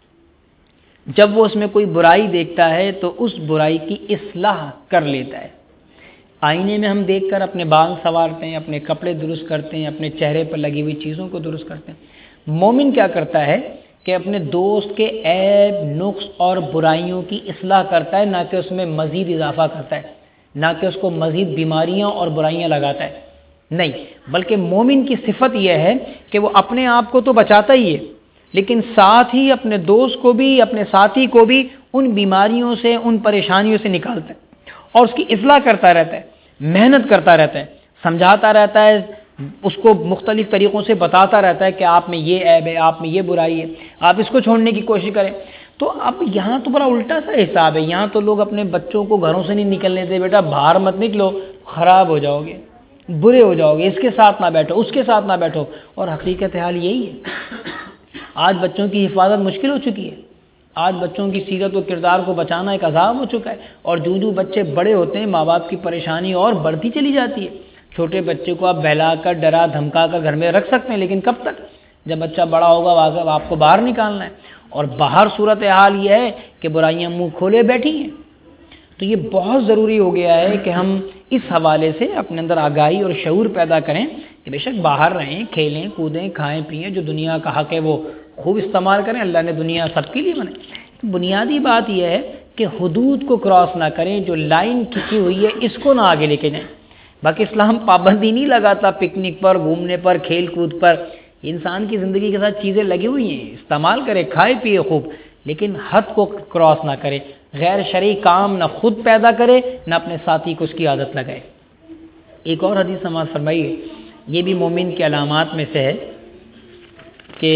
جب وہ اس میں کوئی برائی دیکھتا ہے تو اس برائی کی اصلاح کر لیتا ہے. آئینے میں ہم دیکھ کر اپنے بال سنوارتے ہیں، اپنے کپڑے درست کرتے ہیں، اپنے چہرے پر لگی ہوئی چیزوں کو درست کرتے ہیں. مومن کیا کرتا ہے کہ اپنے دوست کے عیب، نقص اور برائیوں کی اصلاح کرتا ہے، نہ کہ اس میں مزید اضافہ کرتا ہے، نہ کہ اس کو مزید بیماریاں اور برائیاں لگاتا ہے. نہیں، بلکہ مومن کی صفت یہ ہے کہ وہ اپنے آپ کو تو بچاتا ہی ہے، لیکن ساتھ ہی اپنے دوست کو بھی، اپنے ساتھی کو بھی ان بیماریوں سے، ان پریشانیوں سے نکالتا ہے اور اس کی اصلاح کرتا رہتا ہے، محنت کرتا رہتا ہے، سمجھاتا رہتا ہے، اس کو مختلف طریقوں سے بتاتا رہتا ہے کہ آپ میں یہ عیب ہے، آپ میں یہ برائی ہے، آپ اس کو چھوڑنے کی کوشش کریں. تو اب یہاں تو بڑا الٹا سا حساب ہے. یہاں تو لوگ اپنے بچوں کو گھروں سے نہیں نکلنے دیتے، بیٹا باہر مت نکلو، خراب ہو جاؤ گے، برے ہو جاؤ گے، اس کے ساتھ نہ بیٹھو، اس کے ساتھ نہ بیٹھو. اور حقیقت حال یہی ہے. آج بچوں کی حفاظت مشکل ہو چکی ہے. آج بچوں کی سیرت و کردار کو بچانا ایک عذاب ہو چکا ہے. اور جو جو بچے بڑے ہوتے ہیں، ماں باپ کی پریشانی اور بڑھتی چلی جاتی ہے. چھوٹے بچے کو آپ بہلا کر، ڈرا دھمکا کر گھر میں رکھ سکتے ہیں، لیکن کب تک؟ جب بچہ بڑا ہوگا آپ کو باہر نکالنا ہے. اور باہر صورت حال یہ ہے کہ برائیاں منہ کھولے بیٹھی ہیں. تو یہ بہت ضروری ہو گیا ہے کہ ہم اس حوالے سے اپنے اندر آگاہی اور شعور پیدا کریں کہ بے شک باہر رہیں، کھیلیں کودیں، کھائیں پئیں، جو دنیا کا حق ہے وہ خوب استعمال کریں. اللہ نے دنیا سب کے لیے بنائی. بنیادی بات یہ ہے کہ حدود کو کراس نہ کریں، جو لائن کھینچی ہوئی ہے اس کو نہ آگے لے کے جائیں. باقی اسلام پابندی نہیں لگاتا پکنک پر، گھومنے پر، کھیل کود پر. انسان کی زندگی کے ساتھ چیزیں لگی ہوئی ہیں، استعمال کرے، کھائے پیے خوب، لیکن حد کو کراس نہ کرے. غیر شرعی کام نہ خود پیدا کرے، نہ اپنے ساتھی کو اس کی عادت لگائے. ایک اور حدیث سماعت فرمائیے، یہ بھی مومن کی علامات میں سے ہے کہ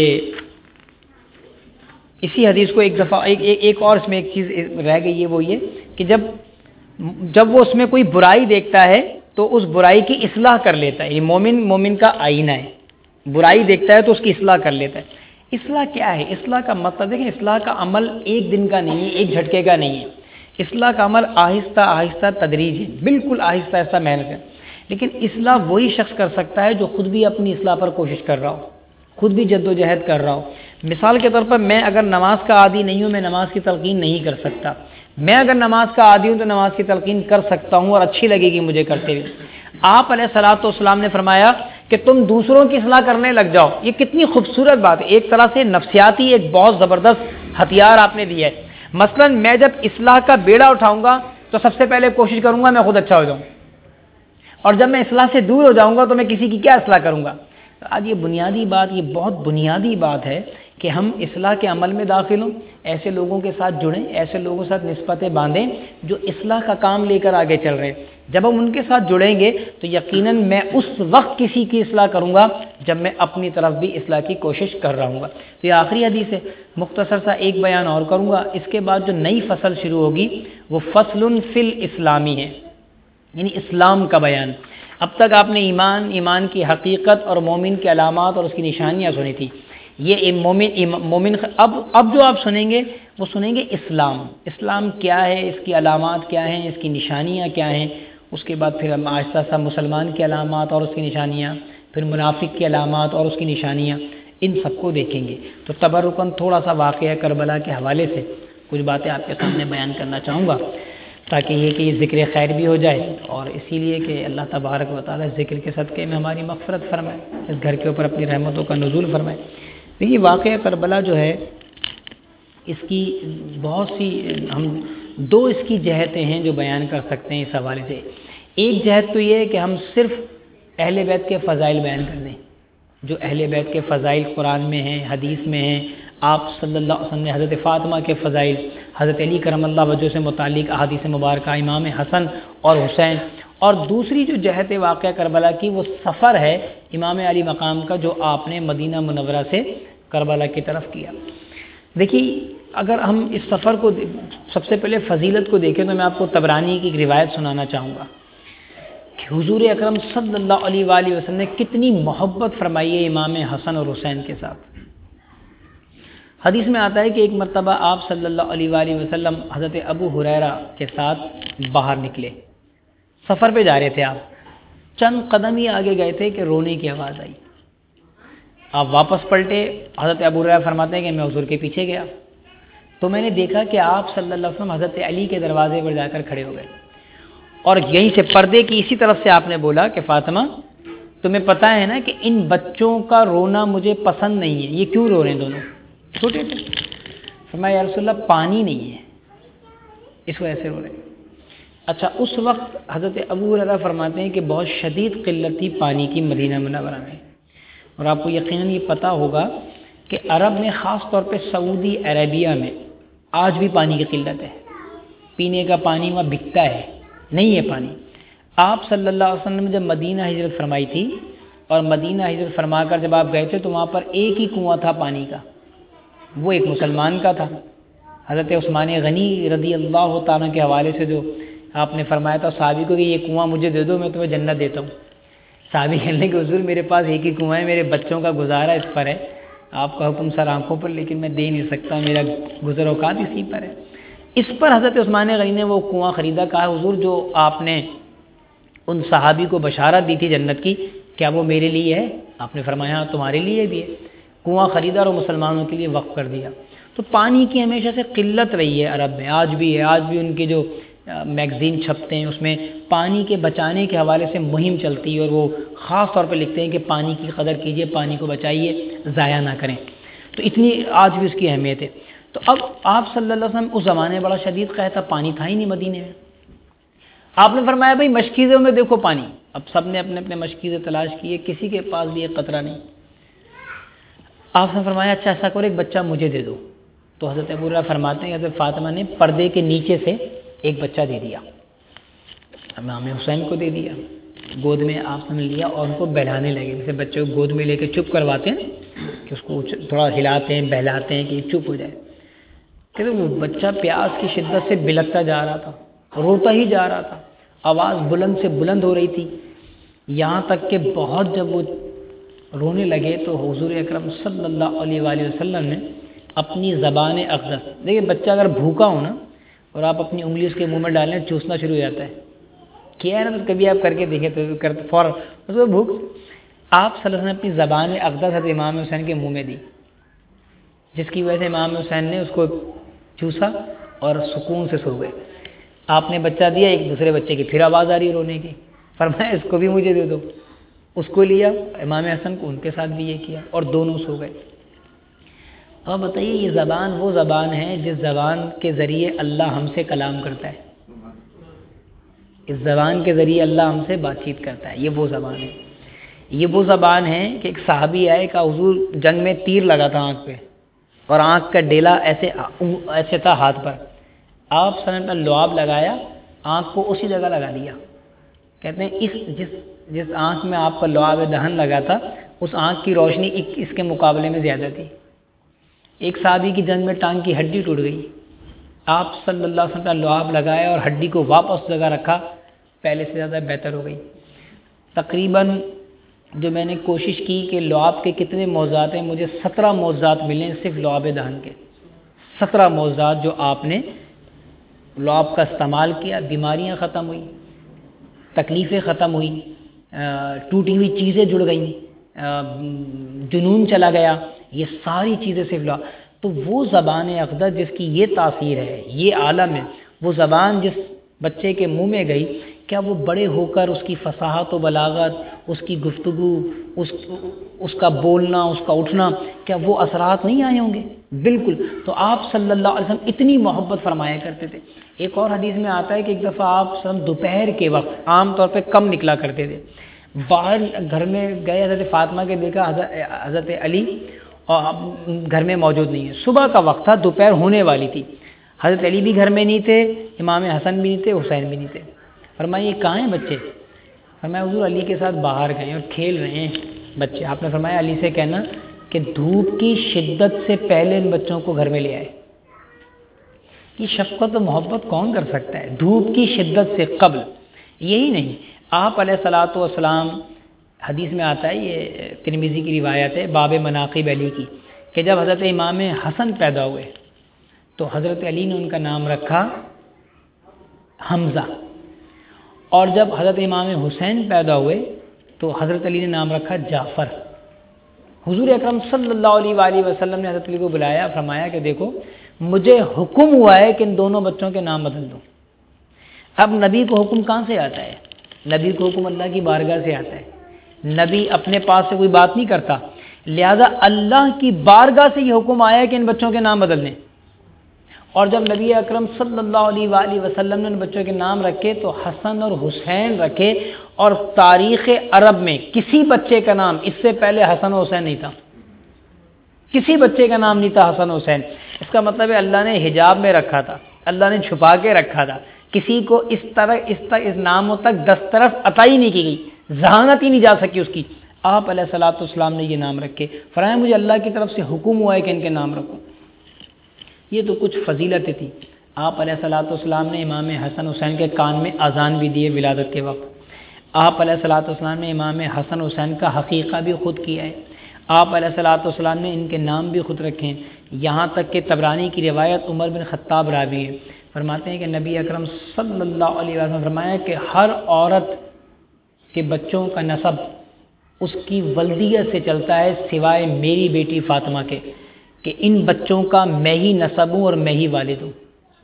اسی حدیث کو ایک دفعہ ایک, ایک, ایک اور اس میں ایک چیز رہ گئی ہے، وہ یہ کہ جب جب وہ اس میں کوئی برائی دیکھتا ہے تو اس برائی کی اصلاح کر لیتا ہے. یہ مومن مومن کا آئینہ ہے. برائی دیکھتا ہے تو اس کی اصلاح کر لیتا ہے. اصلاح کیا ہے؟ اصلاح کا مطلب ہے کہ اصلاح کا عمل ایک دن کا نہیں ہے، ایک جھٹکے کا نہیں ہے. اصلاح کا عمل آہستہ آہستہ تدریج ہے، بالکل آہستہ آہستہ محنت ہے. لیکن اصلاح وہی شخص کر سکتا ہے جو خود بھی اپنی اصلاح پر کوشش کر رہا ہو، خود بھی جد و جہد کر رہا ہو. مثال کے طور پر میں اگر نماز کا عادی نہیں ہوں، میں نماز کی تلقین نہیں کر سکتا. میں اگر نماز کا عادی ہوں تو نماز کی تلقین کر سکتا ہوں اور اچھی لگے گی مجھے کرتے ہوئے. آپ علیہ الصلوۃ والسلام نے فرمایا کہ تم دوسروں کی اصلاح کرنے لگ جاؤ. یہ کتنی خوبصورت بات ہے. ایک طرح سے نفسیاتی ایک بہت زبردست ہتھیار آپ نے دیا ہے. مثلا میں جب اصلاح کا بیڑا اٹھاؤں گا تو سب سے پہلے کوشش کروں گا میں خود اچھا ہو جاؤں، اور جب میں اصلاح سے دور ہو جاؤں گا تو میں کسی کی کیا اصلاح کروں گا. آج یہ بنیادی بات، یہ بہت بنیادی بات ہے کہ ہم اصلاح کے عمل میں داخل ہوں، ایسے لوگوں کے ساتھ جڑیں، ایسے لوگوں کے ساتھ نسبتیں باندھیں جو اصلاح کا کام لے کر آگے چل رہے ہیں. جب ہم ان کے ساتھ جڑیں گے تو یقیناً میں اس وقت کسی کی اصلاح کروں گا جب میں اپنی طرف بھی اصلاح کی کوشش کر رہا ہوں گا. تو یہ آخری حدیث ہے. مختصر سا ایک بیان اور کروں گا، اس کے بعد جو نئی فصل شروع ہوگی وہ فصل فی الاسلامی ہے، یعنی اسلام کا بیان. اب تک آپ نے ایمان، ایمان کی حقیقت اور مومن کی علامات اور اس کی نشانیاں سنی تھی. یہ مومن مومن اب اب جو آپ سنیں گے وہ سنیں گے اسلام. اسلام کیا ہے، اس کی علامات کیا ہیں، اس کی نشانیاں کیا ہیں. اس کے بعد پھر ہم آہستہ آہستہ مسلمان کی علامات اور اس کی نشانیاں، پھر منافق کی علامات اور اس کی نشانیاں، ان سب کو دیکھیں گے. تو تبرکاً تھوڑا سا واقعہ کربلا کے حوالے سے کچھ باتیں آپ کے سامنے بیان کرنا چاہوں گا تاکہ یہ کہ یہ ذکر خیر بھی ہو جائے، اور اسی لیے کہ اللہ تبارک و تعالی ذکر کے صدقے میں ہماری مغفرت فرمائے، اس گھر کے اوپر اپنی رحمتوں کا نزول فرمائے. دیکھیے واقعہ کربلا جو ہے اس کی بہت سی ہم دو اس کی جہتیں ہیں جو بیان کر سکتے ہیں اس حوالے سے۔ ایک جہت تو یہ ہے کہ ہم صرف اہل بیت کے فضائل بیان کر دیں، جو اہل بیت کے فضائل قرآن میں ہیں، حدیث میں ہیں، آپ صلی اللہ علیہ وسلم نے حضرت فاطمہ کے فضائل، حضرت علی کرم اللہ وجہ سے متعلق احادیث مبارکہ، امام حسن اور حسین، اور دوسری جو جہت واقعہ کربلا کی وہ سفر ہے امام علی مقام کا جو آپ نے مدینہ منورہ سے کربلا کی طرف کیا۔ دیکھیے اگر ہم اس سفر کو سب سے پہلے فضیلت کو دیکھیں تو میں آپ کو طبرانی کی ایک روایت سنانا چاہوں گا کہ حضور اکرم صلی اللہ علیہ وآلہ وسلم نے کتنی محبت فرمائی ہے امام حسن اور حسین کے ساتھ۔ حدیث میں آتا ہے کہ ایک مرتبہ آپ صلی اللہ علیہ وآلہ وسلم حضرت ابو ہریرہ کے ساتھ باہر نکلے، سفر پہ جا رہے تھے، آپ چند قدم ہی آگے گئے تھے کہ رونے کی آواز آئی، آپ واپس پلٹے، حضرت ابو ہریرہ فرماتے ہیں کہ میں حضور کے پیچھے گیا تو میں نے دیکھا کہ آپ صلی اللہ علیہ وسلم حضرت علی کے دروازے پر جا کر کھڑے ہو گئے، اور یہیں سے پردے کی اسی طرف سے آپ نے بولا کہ فاطمہ تمہیں پتہ ہے نا کہ ان بچوں کا رونا مجھے پسند نہیں ہے، یہ کیوں رو رہے ہیں دونوں چھوٹے تھے؟ فرمایا یا رسول اللہ پانی نہیں ہے اس وجہ سے رو رہے ہیں۔ اچھا اس وقت حضرت ابو ہریرہ فرماتے ہیں کہ بہت شدید قلت تھی پانی کی مدینہ منورہ میں، اور آپ کو یقیناً یہ پتہ ہوگا کہ عرب میں خاص طور پہ سعودی عربیہ میں آج بھی پانی کی قلت ہے، پینے کا پانی وہاں بکتا ہے، نہیں ہے پانی۔ آپ صلی اللہ علیہ وسلم نے جب مدینہ ہجرت فرمائی تھی اور مدینہ ہجرت فرما کر جب آپ گئے تھے تو وہاں پر ایک ہی کنواں تھا پانی کا، وہ ایک مسلمان کا تھا، حضرت عثمان غنی رضی اللہ تعالیٰ کے حوالے سے جو آپ نے فرمایا تھا صحابی کو کہ یہ کنواں مجھے دے دو میں تمہیں جنت دیتا ہوں۔ صحابی کہنے کہ حضور میرے پاس ایک ہی کنواں ہے، میرے بچوں کا گزارا اس پر ہے، آپ کا حکم سر آنکھوں پر، لیکن میں دے نہیں سکتا، میرا گزر اوقات اسی پر ہے۔ اس پر حضرت عثمان غنی نے وہ کنواں خریدا، کہا حضور جو آپ نے ان صحابی کو بشارت دی تھی جنت کی کیا وہ میرے لیے ہے؟ آپ نے فرمایا ہاں تمہارے لیے بھی ہے۔ کنواں خریدا اور مسلمانوں کے لیے وقف کر دیا۔ تو پانی کی ہمیشہ سے قلت رہی ہے عرب میں، آج بھی ہے، آج بھی ان کے جو میگزین چھپتے ہیں اس میں پانی کے بچانے کے حوالے سے مہم چلتی ہے، اور وہ خاص طور پہ لکھتے ہیں کہ پانی کی قدر کیجئے، پانی کو بچائیے، ضائع نہ کریں، تو اتنی آج بھی اس کی اہمیت ہے۔ تو اب آپ صلی اللہ علیہ وسلم اس زمانے میں بڑا شدید قحط تھا، پانی تھا ہی نہیں مدینے میں۔ آپ نے فرمایا بھائی مشکیزوں میں دیکھو پانی، اب سب نے اپنے اپنے مشکیزیں تلاش کیے، کسی کے پاس بھی ایک قطرہ نہیں۔ آپ نے فرمایا اچھا ایسا کرو ایک بچہ مجھے دے دو، تو حضرت ابو ہریرہ فرماتے ہیں حضرت فاطمہ نے پردے کے نیچے سے ایک بچہ دے دیا، امام حسین کو دے دیا، گود میں آپ نے لیا اور ان کو بہلانے لگے، جیسے بچے کو گود میں لے کے چپ کرواتے ہیں کہ اس کو تھوڑا ہلاتے ہیں بہلاتے ہیں کہ چپ ہو جائے، کہ وہ بچہ پیاس کی شدت سے بلکتا جا رہا تھا، روتا ہی جا رہا تھا، آواز بلند سے بلند ہو رہی تھی، یہاں تک کہ بہت جب وہ رونے لگے تو حضور اکرم صلی اللہ علیہ وآلہ وسلم نے اپنی زبان اقدس، دیکھیں بچہ اگر بھوکا ہو نا اور آپ اپنی انگلی اس کے منہ میں ڈالیں چوسنا شروع ہو جاتا ہے، کیا ہے نا، تو کبھی آپ کر کے دیکھیں تو کرتے فوراً اس کو بھوک، آپ صلی اللہ علیہ وسلم نے اپنی زبان اقدس حضرت امام حسین کے منہ میں دی، جس کی وجہ سے امام حسین نے اس کو چوسا اور سکون سے سو گئے۔ آپ نے بچہ دیا، ایک دوسرے بچے کی پھر آواز آ رہی رونے کی، فرمایا اس کو بھی مجھے دے دو، اس کو لیا، امام حسن کو ان کے ساتھ بھی یہ کیا اور دونوں سو گئے۔ اب بتائیے یہ زبان وہ زبان ہے جس زبان کے ذریعے اللہ ہم سے کلام کرتا ہے، اس زبان کے ذریعے اللہ ہم سے بات چیت کرتا ہے، یہ وہ زبان ہے۔ یہ وہ زبان ہے کہ ایک صحابی آئے کہ حضور جنگ میں تیر لگا تھا آنکھ پہ اور آنکھ کا ڈیلا ایسے ایسے تھا ہاتھ پر، آپ صلی اللہ علیہ وسلم نے لعاب لگایا، آنکھ کو اسی جگہ لگا دیا، کہتے ہیں اس جس جس آنکھ میں آپ کا لعاب دہن لگا تھا اس آنکھ کی روشنی اس کے مقابلے میں زیادہ تھی۔ ایک صحابی کی جنگ میں ٹانگ کی ہڈی ٹوٹ گئی، آپ صلی اللہ علیہ وسلم نے لعاب لگایا اور ہڈی کو واپس جگہ رکھا، پہلے سے زیادہ بہتر ہو گئی۔ تقریباً جو میں نے کوشش کی کہ لعاب کے کتنے موضوعات ہیں، مجھے سترہ موضوعات ملے صرف لعاب دہن کے، سترہ موضوعات جو آپ نے لعاب کا استعمال کیا، بیماریاں ختم ہوئی، تکلیفیں ختم ہوئی، ٹوٹی ہوئی چیزیں جڑ گئیں، جنون چلا گیا، یہ ساری چیزیں صرف لعاب۔ تو وہ زبان اقدس جس کی یہ تاثیر ہے، یہ عالم ہے، وہ زبان جس بچے کے منہ میں گئی، کیا وہ بڑے ہو کر اس کی فصاحت و بلاغت اس کی گفتگو، اس اس کا بولنا، اس کا اٹھنا، کیا وہ اثرات نہیں آئے ہوں گے؟ بالکل۔ تو آپ صلی اللہ علیہ وسلم اتنی محبت فرمایا کرتے تھے۔ ایک اور حدیث میں آتا ہے کہ ایک دفعہ آپ صلی اللہ علیہ وسلم دوپہر کے وقت عام طور پہ کم نکلا کرتے تھے، باہر گھر میں گئے، حضرت فاطمہ کے دیکھا حضرت علی اور گھر میں موجود نہیں ہے، صبح کا وقت تھا، دوپہر ہونے والی تھی، حضرت علی بھی گھر میں نہیں تھے، امام حسن بھی نہیں تھے، حسین بھی نہیں تھے۔ فرمایا یہ کہاں ہیں بچے؟ فرمایا حضور علی کے ساتھ باہر گئے اور کھیل رہے ہیں بچے۔ آپ نے فرمایا علی سے کہنا کہ دھوپ کی شدت سے پہلے ان بچوں کو گھر میں لے آئے۔ یہ شفقت و محبت کون کر سکتا ہے؟ دھوپ کی شدت سے قبل۔ یہی نہیں، آپ علیہ الصلوۃ والسلام، حدیث میں آتا ہے، یہ ترمذی کی روایت ہے باب مناقب علی کی، کہ جب حضرت امام حسن پیدا ہوئے تو حضرت علی نے ان کا نام رکھا حمزہ، اور جب حضرت امام حسین پیدا ہوئے تو حضرت علی نے نام رکھا جعفر۔ حضور اکرم صلی اللہ علیہ وآلہ وسلم نے حضرت علی کو بلایا، فرمایا کہ دیکھو مجھے حکم ہوا ہے کہ ان دونوں بچوں کے نام بدل دو۔ اب نبی کو حکم کہاں سے آتا ہے؟ نبی کو حکم اللہ کی بارگاہ سے آتا ہے، نبی اپنے پاس سے کوئی بات نہیں کرتا، لہذا اللہ کی بارگاہ سے یہ حکم آیا ہے کہ ان بچوں کے نام بدل دیں۔ اور جب نبی اکرم صلی اللہ علیہ وآلہ وسلم نے ان بچوں کے نام رکھے تو حسن اور حسین رکھے، اور تاریخ عرب میں کسی بچے کا نام اس سے پہلے حسن و حسین نہیں تھا، کسی بچے کا نام نہیں تھا حسن و حسین۔ اس کا مطلب ہے اللہ نے حجاب میں رکھا تھا، اللہ نے چھپا کے رکھا تھا، کسی کو اس طرح اس تک اس ناموں تک دسترس عطا ہی نہیں کی گئی، ذہانت ہی نہیں جا سکی اس کی۔ آپ علیہ الصلوۃ والسلام نے یہ نام رکھے، فرمایا مجھے اللہ کی طرف سے حکم ہوا ہے کہ ان کے نام رکھو۔ یہ تو کچھ فضیلتیں تھیں۔ آپ علیہ الصلوۃ والسلام نے امام حسن حسین کے کان میں اذان بھی دیے ولادت کے وقت۔ آپ علیہ الصلوۃ والسلام نے امام حسن حسین کا حقیقہ بھی خود کیا ہے۔ آپ علیہ الصلوۃ والسلام نے ان کے نام بھی خود رکھے ہیں، یہاں تک کہ طبرانی کی روایت عمر بن خطاب راوی ہے، فرماتے ہیں کہ نبی اکرم صلی اللہ علیہ وسلم نے فرمایا کہ ہر عورت کے بچوں کا نسب اس کی ولدیت سے چلتا ہے سوائے میری بیٹی فاطمہ کے، کہ ان بچوں کا میں ہی نسب ہوں اور میں ہی والد ہوں،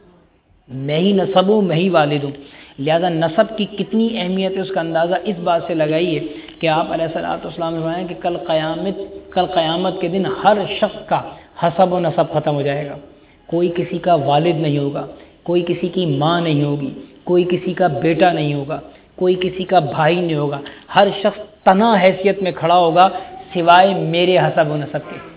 میں ہی نسب ہوں میں ہی والد ہوں۔ لہذا نسب کی کتنی اہمیت ہے اس کا اندازہ اس بات سے لگائیے کہ آپ علیہ الصلوۃ والسلام نے فرمایا کہ کل قیامت کل قیامت کے دن ہر شخص کا حسب و نسب ختم ہو جائے گا، کوئی کسی کا والد نہیں ہوگا، کوئی کسی کی ماں نہیں ہوگی، کوئی کسی کا بیٹا نہیں ہوگا، کوئی کسی کا بھائی نہیں ہوگا، ہر شخص تنہا حیثیت میں کھڑا ہوگا سوائے میرے حسب و نسب کے۔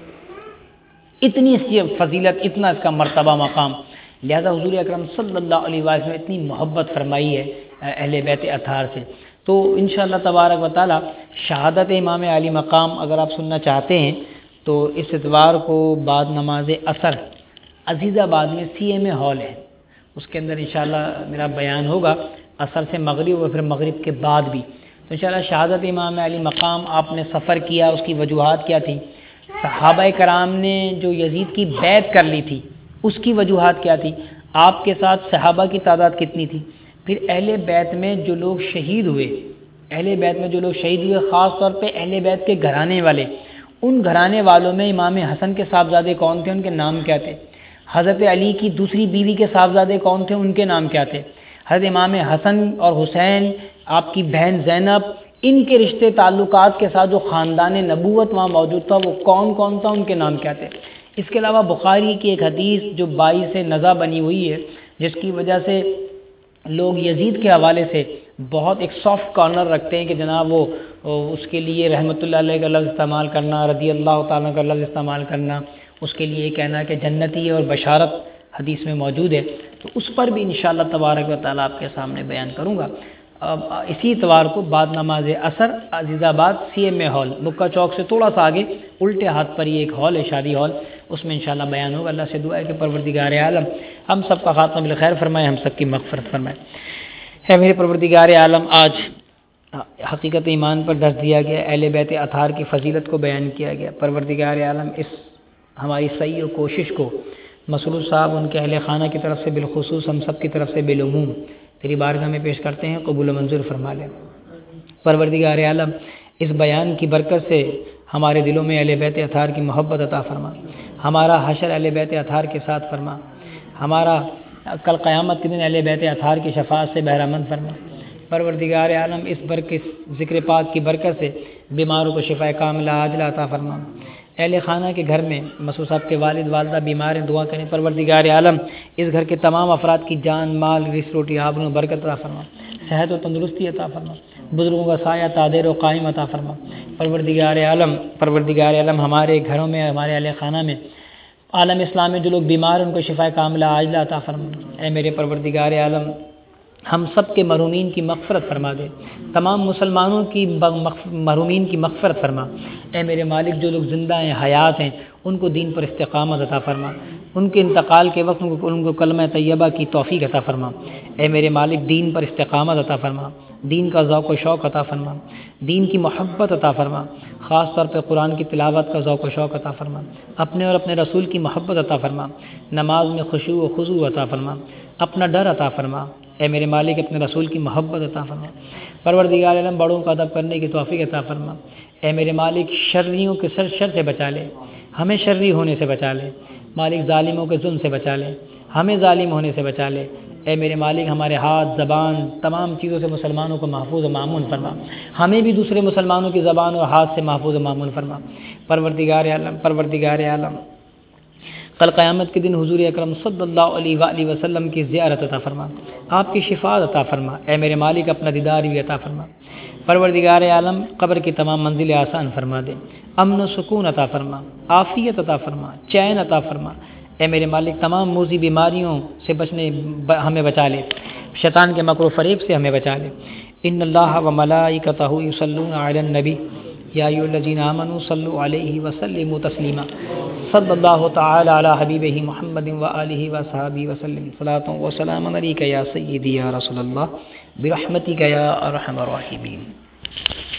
اتنی اس کی فضیلت، اتنا اس کا مرتبہ مقام، لہذا حضور اکرم صلی اللہ علیہ وسلم نے اتنی محبت فرمائی ہے اہل بیت اطہار سے۔ تو انشاءاللہ تبارک و تعالی شہادت امام علی مقام اگر آپ سننا چاہتے ہیں تو اس اتوار کو بعد نماز عصر عزیز آباد میں سی ایم اے ہال ہے، اس کے اندر انشاءاللہ میرا بیان ہوگا، عصر سے مغرب اور پھر مغرب کے بعد بھی۔ تو انشاءاللہ شہادت امام علی مقام، آپ نے سفر کیا، اس کی وجوہات کیا تھی، صحابہ کرام نے جو یزید کی بیعت کر لی تھی اس کی وجوہات کیا تھی، آپ کے ساتھ صحابہ کی تعداد کتنی تھی، پھر اہل بیت میں جو لوگ شہید ہوئے، اہل بیت میں جو لوگ شہید ہوئے خاص طور پہ اہل بیت کے گھرانے والے، ان گھرانے والوں میں امام حسن کے صاحبزادے کون تھے، ان کے نام کیا تھے، حضرت علی کی دوسری بیوی کے صاحبزادے کون تھے، ان کے نام کیا تھے، حضرت امام حسن اور حسین، آپ کی بہن زینب، ان کے رشتے تعلقات کے ساتھ جو خاندان نبوت وہاں موجود تھا وہ کون کون تھا، ان کے نام کیا تھے۔ اس کے علاوہ بخاری کی ایک حدیث جو باعث نزا بنی ہوئی ہے، جس کی وجہ سے لوگ یزید کے حوالے سے بہت ایک سافٹ کارنر رکھتے ہیں کہ جناب وہ اس کے لیے رحمۃ اللہ علیہ کا لفظ استعمال کرنا، رضی اللہ تعالیٰ کا لفظ استعمال کرنا، اس کے لیے یہ کہنا کہ جنتی ہے اور بشارت حدیث میں موجود ہے، تو اس پر بھی انشاءاللہ تبارک و تعالیٰ آپ کے سامنے بیان کروں گا۔ اب اسی اتوار کو بعد نماز عصر عزیز آباد سی ایم اے ہال، مکہ چوک سے تھوڑا سا آگے الٹے ہاتھ پر یہ ایک ہال ہے، شادی ہال، اس میں انشاءاللہ بیان ہوگا۔ اللہ سے دعا ہے کہ پروردگار عالم ہم سب کا خاتمہ بالخیر فرمائے، ہم سب کی مغفرت فرمائے۔ اے میرے پروردگار عالم، آج حقیقت ایمان پر درس دیا گیا، اہل بیت اطہار کی فضیلت کو بیان کیا گیا۔ پروردگار عالم اس ہماری سعی و کوشش کو مسرور صاحب، ان کے اہل خانہ کی طرف سے بالخصوص ہم سب کی طرف سے بالعموم تیری بارگاہ میں پیش کرتے ہیں، قبول و منظور فرما لے۔ پروردگار عالم اس بیان کی برکت سے ہمارے دلوں میں اہل بیت اطہار کی محبت عطا فرما، ہمارا حشر اہل بیت اطہار کے ساتھ فرما، ہمارا کل قیامت کے دن اہل بیت اطہار کی شفاعت سے بہرہ مند فرما۔ پروردگار عالم اس برکت ذکر پاک کی برکت سے بیماروں کو شفا کاملہ عاجلہ عطا فرما۔ اہل خانہ کے گھر میں مسعود صاحب کے والد والدہ بیمار ہیں، دعا کریں پروردگار عالم اس گھر کے تمام افراد کی جان مال رزق روٹی آبرو برکت عطا فرما، صحت و تندرستی عطا فرما، بزرگوں کا سایہ تادیر و قائم عطا فرما۔ پروردگار عالم پروردگار عالم ہمارے گھروں میں ہمارے اہل خانہ میں عالم اسلام میں جو لوگ بیمار ہیں ان کو شفا کاملہ عاجلہ عطا فرما۔ اے میرے پروردگار عالم ہم سب کے مرحومین کی مغفرت فرما دے، تمام مسلمانوں کی مرحومین کی مغفرت فرما۔ اے میرے مالک جو لوگ زندہ ہیں حیات ہیں ان کو دین پر استقامت عطا فرما، ان کے انتقال کے وقت ان کو ان کو کلمہ طیبہ کی توفیق عطا فرما۔ اے میرے مالک دین پر استقامت عطا فرما، دین کا ذوق و شوق عطا فرما، دین کی محبت عطا فرما، خاص طور پہ قرآن کی تلاوت کا ذوق و شوق عطا فرما، اپنے اور اپنے رسول کی محبت عطا فرما، نماز میں خشوع و خضوع عطا فرما، اپنا ڈر عطا فرما۔ اے میرے مالک اپنے رسول کی محبت عطا فرما، پروردگار عالم بڑوں کا ادب کرنے کی توفیق عطا فرما۔ اے میرے مالک شرریوں کے سر شر سے بچا لے، ہمیں شرری ہونے سے بچا لے، مالک ظالموں کے ظلم سے بچا لے، ہمیں ظالم ہونے سے بچا لے۔ اے میرے مالک ہمارے ہاتھ زبان تمام چیزوں سے مسلمانوں کو محفوظ و معمون فرما، ہمیں بھی دوسرے مسلمانوں کی زبان اور ہاتھ سے محفوظ و معمون فرما۔ پروردگار عالم پروردگار عالم کل قیامت کے دن حضور اکرم صلی اللہ علیہ وآلہ وسلم کی زیارت عطا فرما، آپ کی شفاعت عطا فرما۔ اے میرے مالک اپنا دیدار بھی عطا فرما۔ پروردگار عالم قبر کی تمام منزلیں آسان فرما دے، امن و سکون عطا فرما، عافیت عطا فرما، چین عطا فرما۔ اے میرے مالک تمام موذی بیماریوں سے بچنے ہمیں بچا لے، شیطان کے مکر و فریب سے ہمیں بچا لے۔ ان اللہ و ملائکتہ یصلون علی النبی یا ایھا الذین آمنوا صلوا علیہ وسلموا تسلیما۔ صلی اللہ تعالی علی حبیبہ محمد وآلہ وصحبہ وسلم۔ صلاۃ و سلام علیک یا سیدی یا رسول اللہ برحمتک یا ارحم الراحمین۔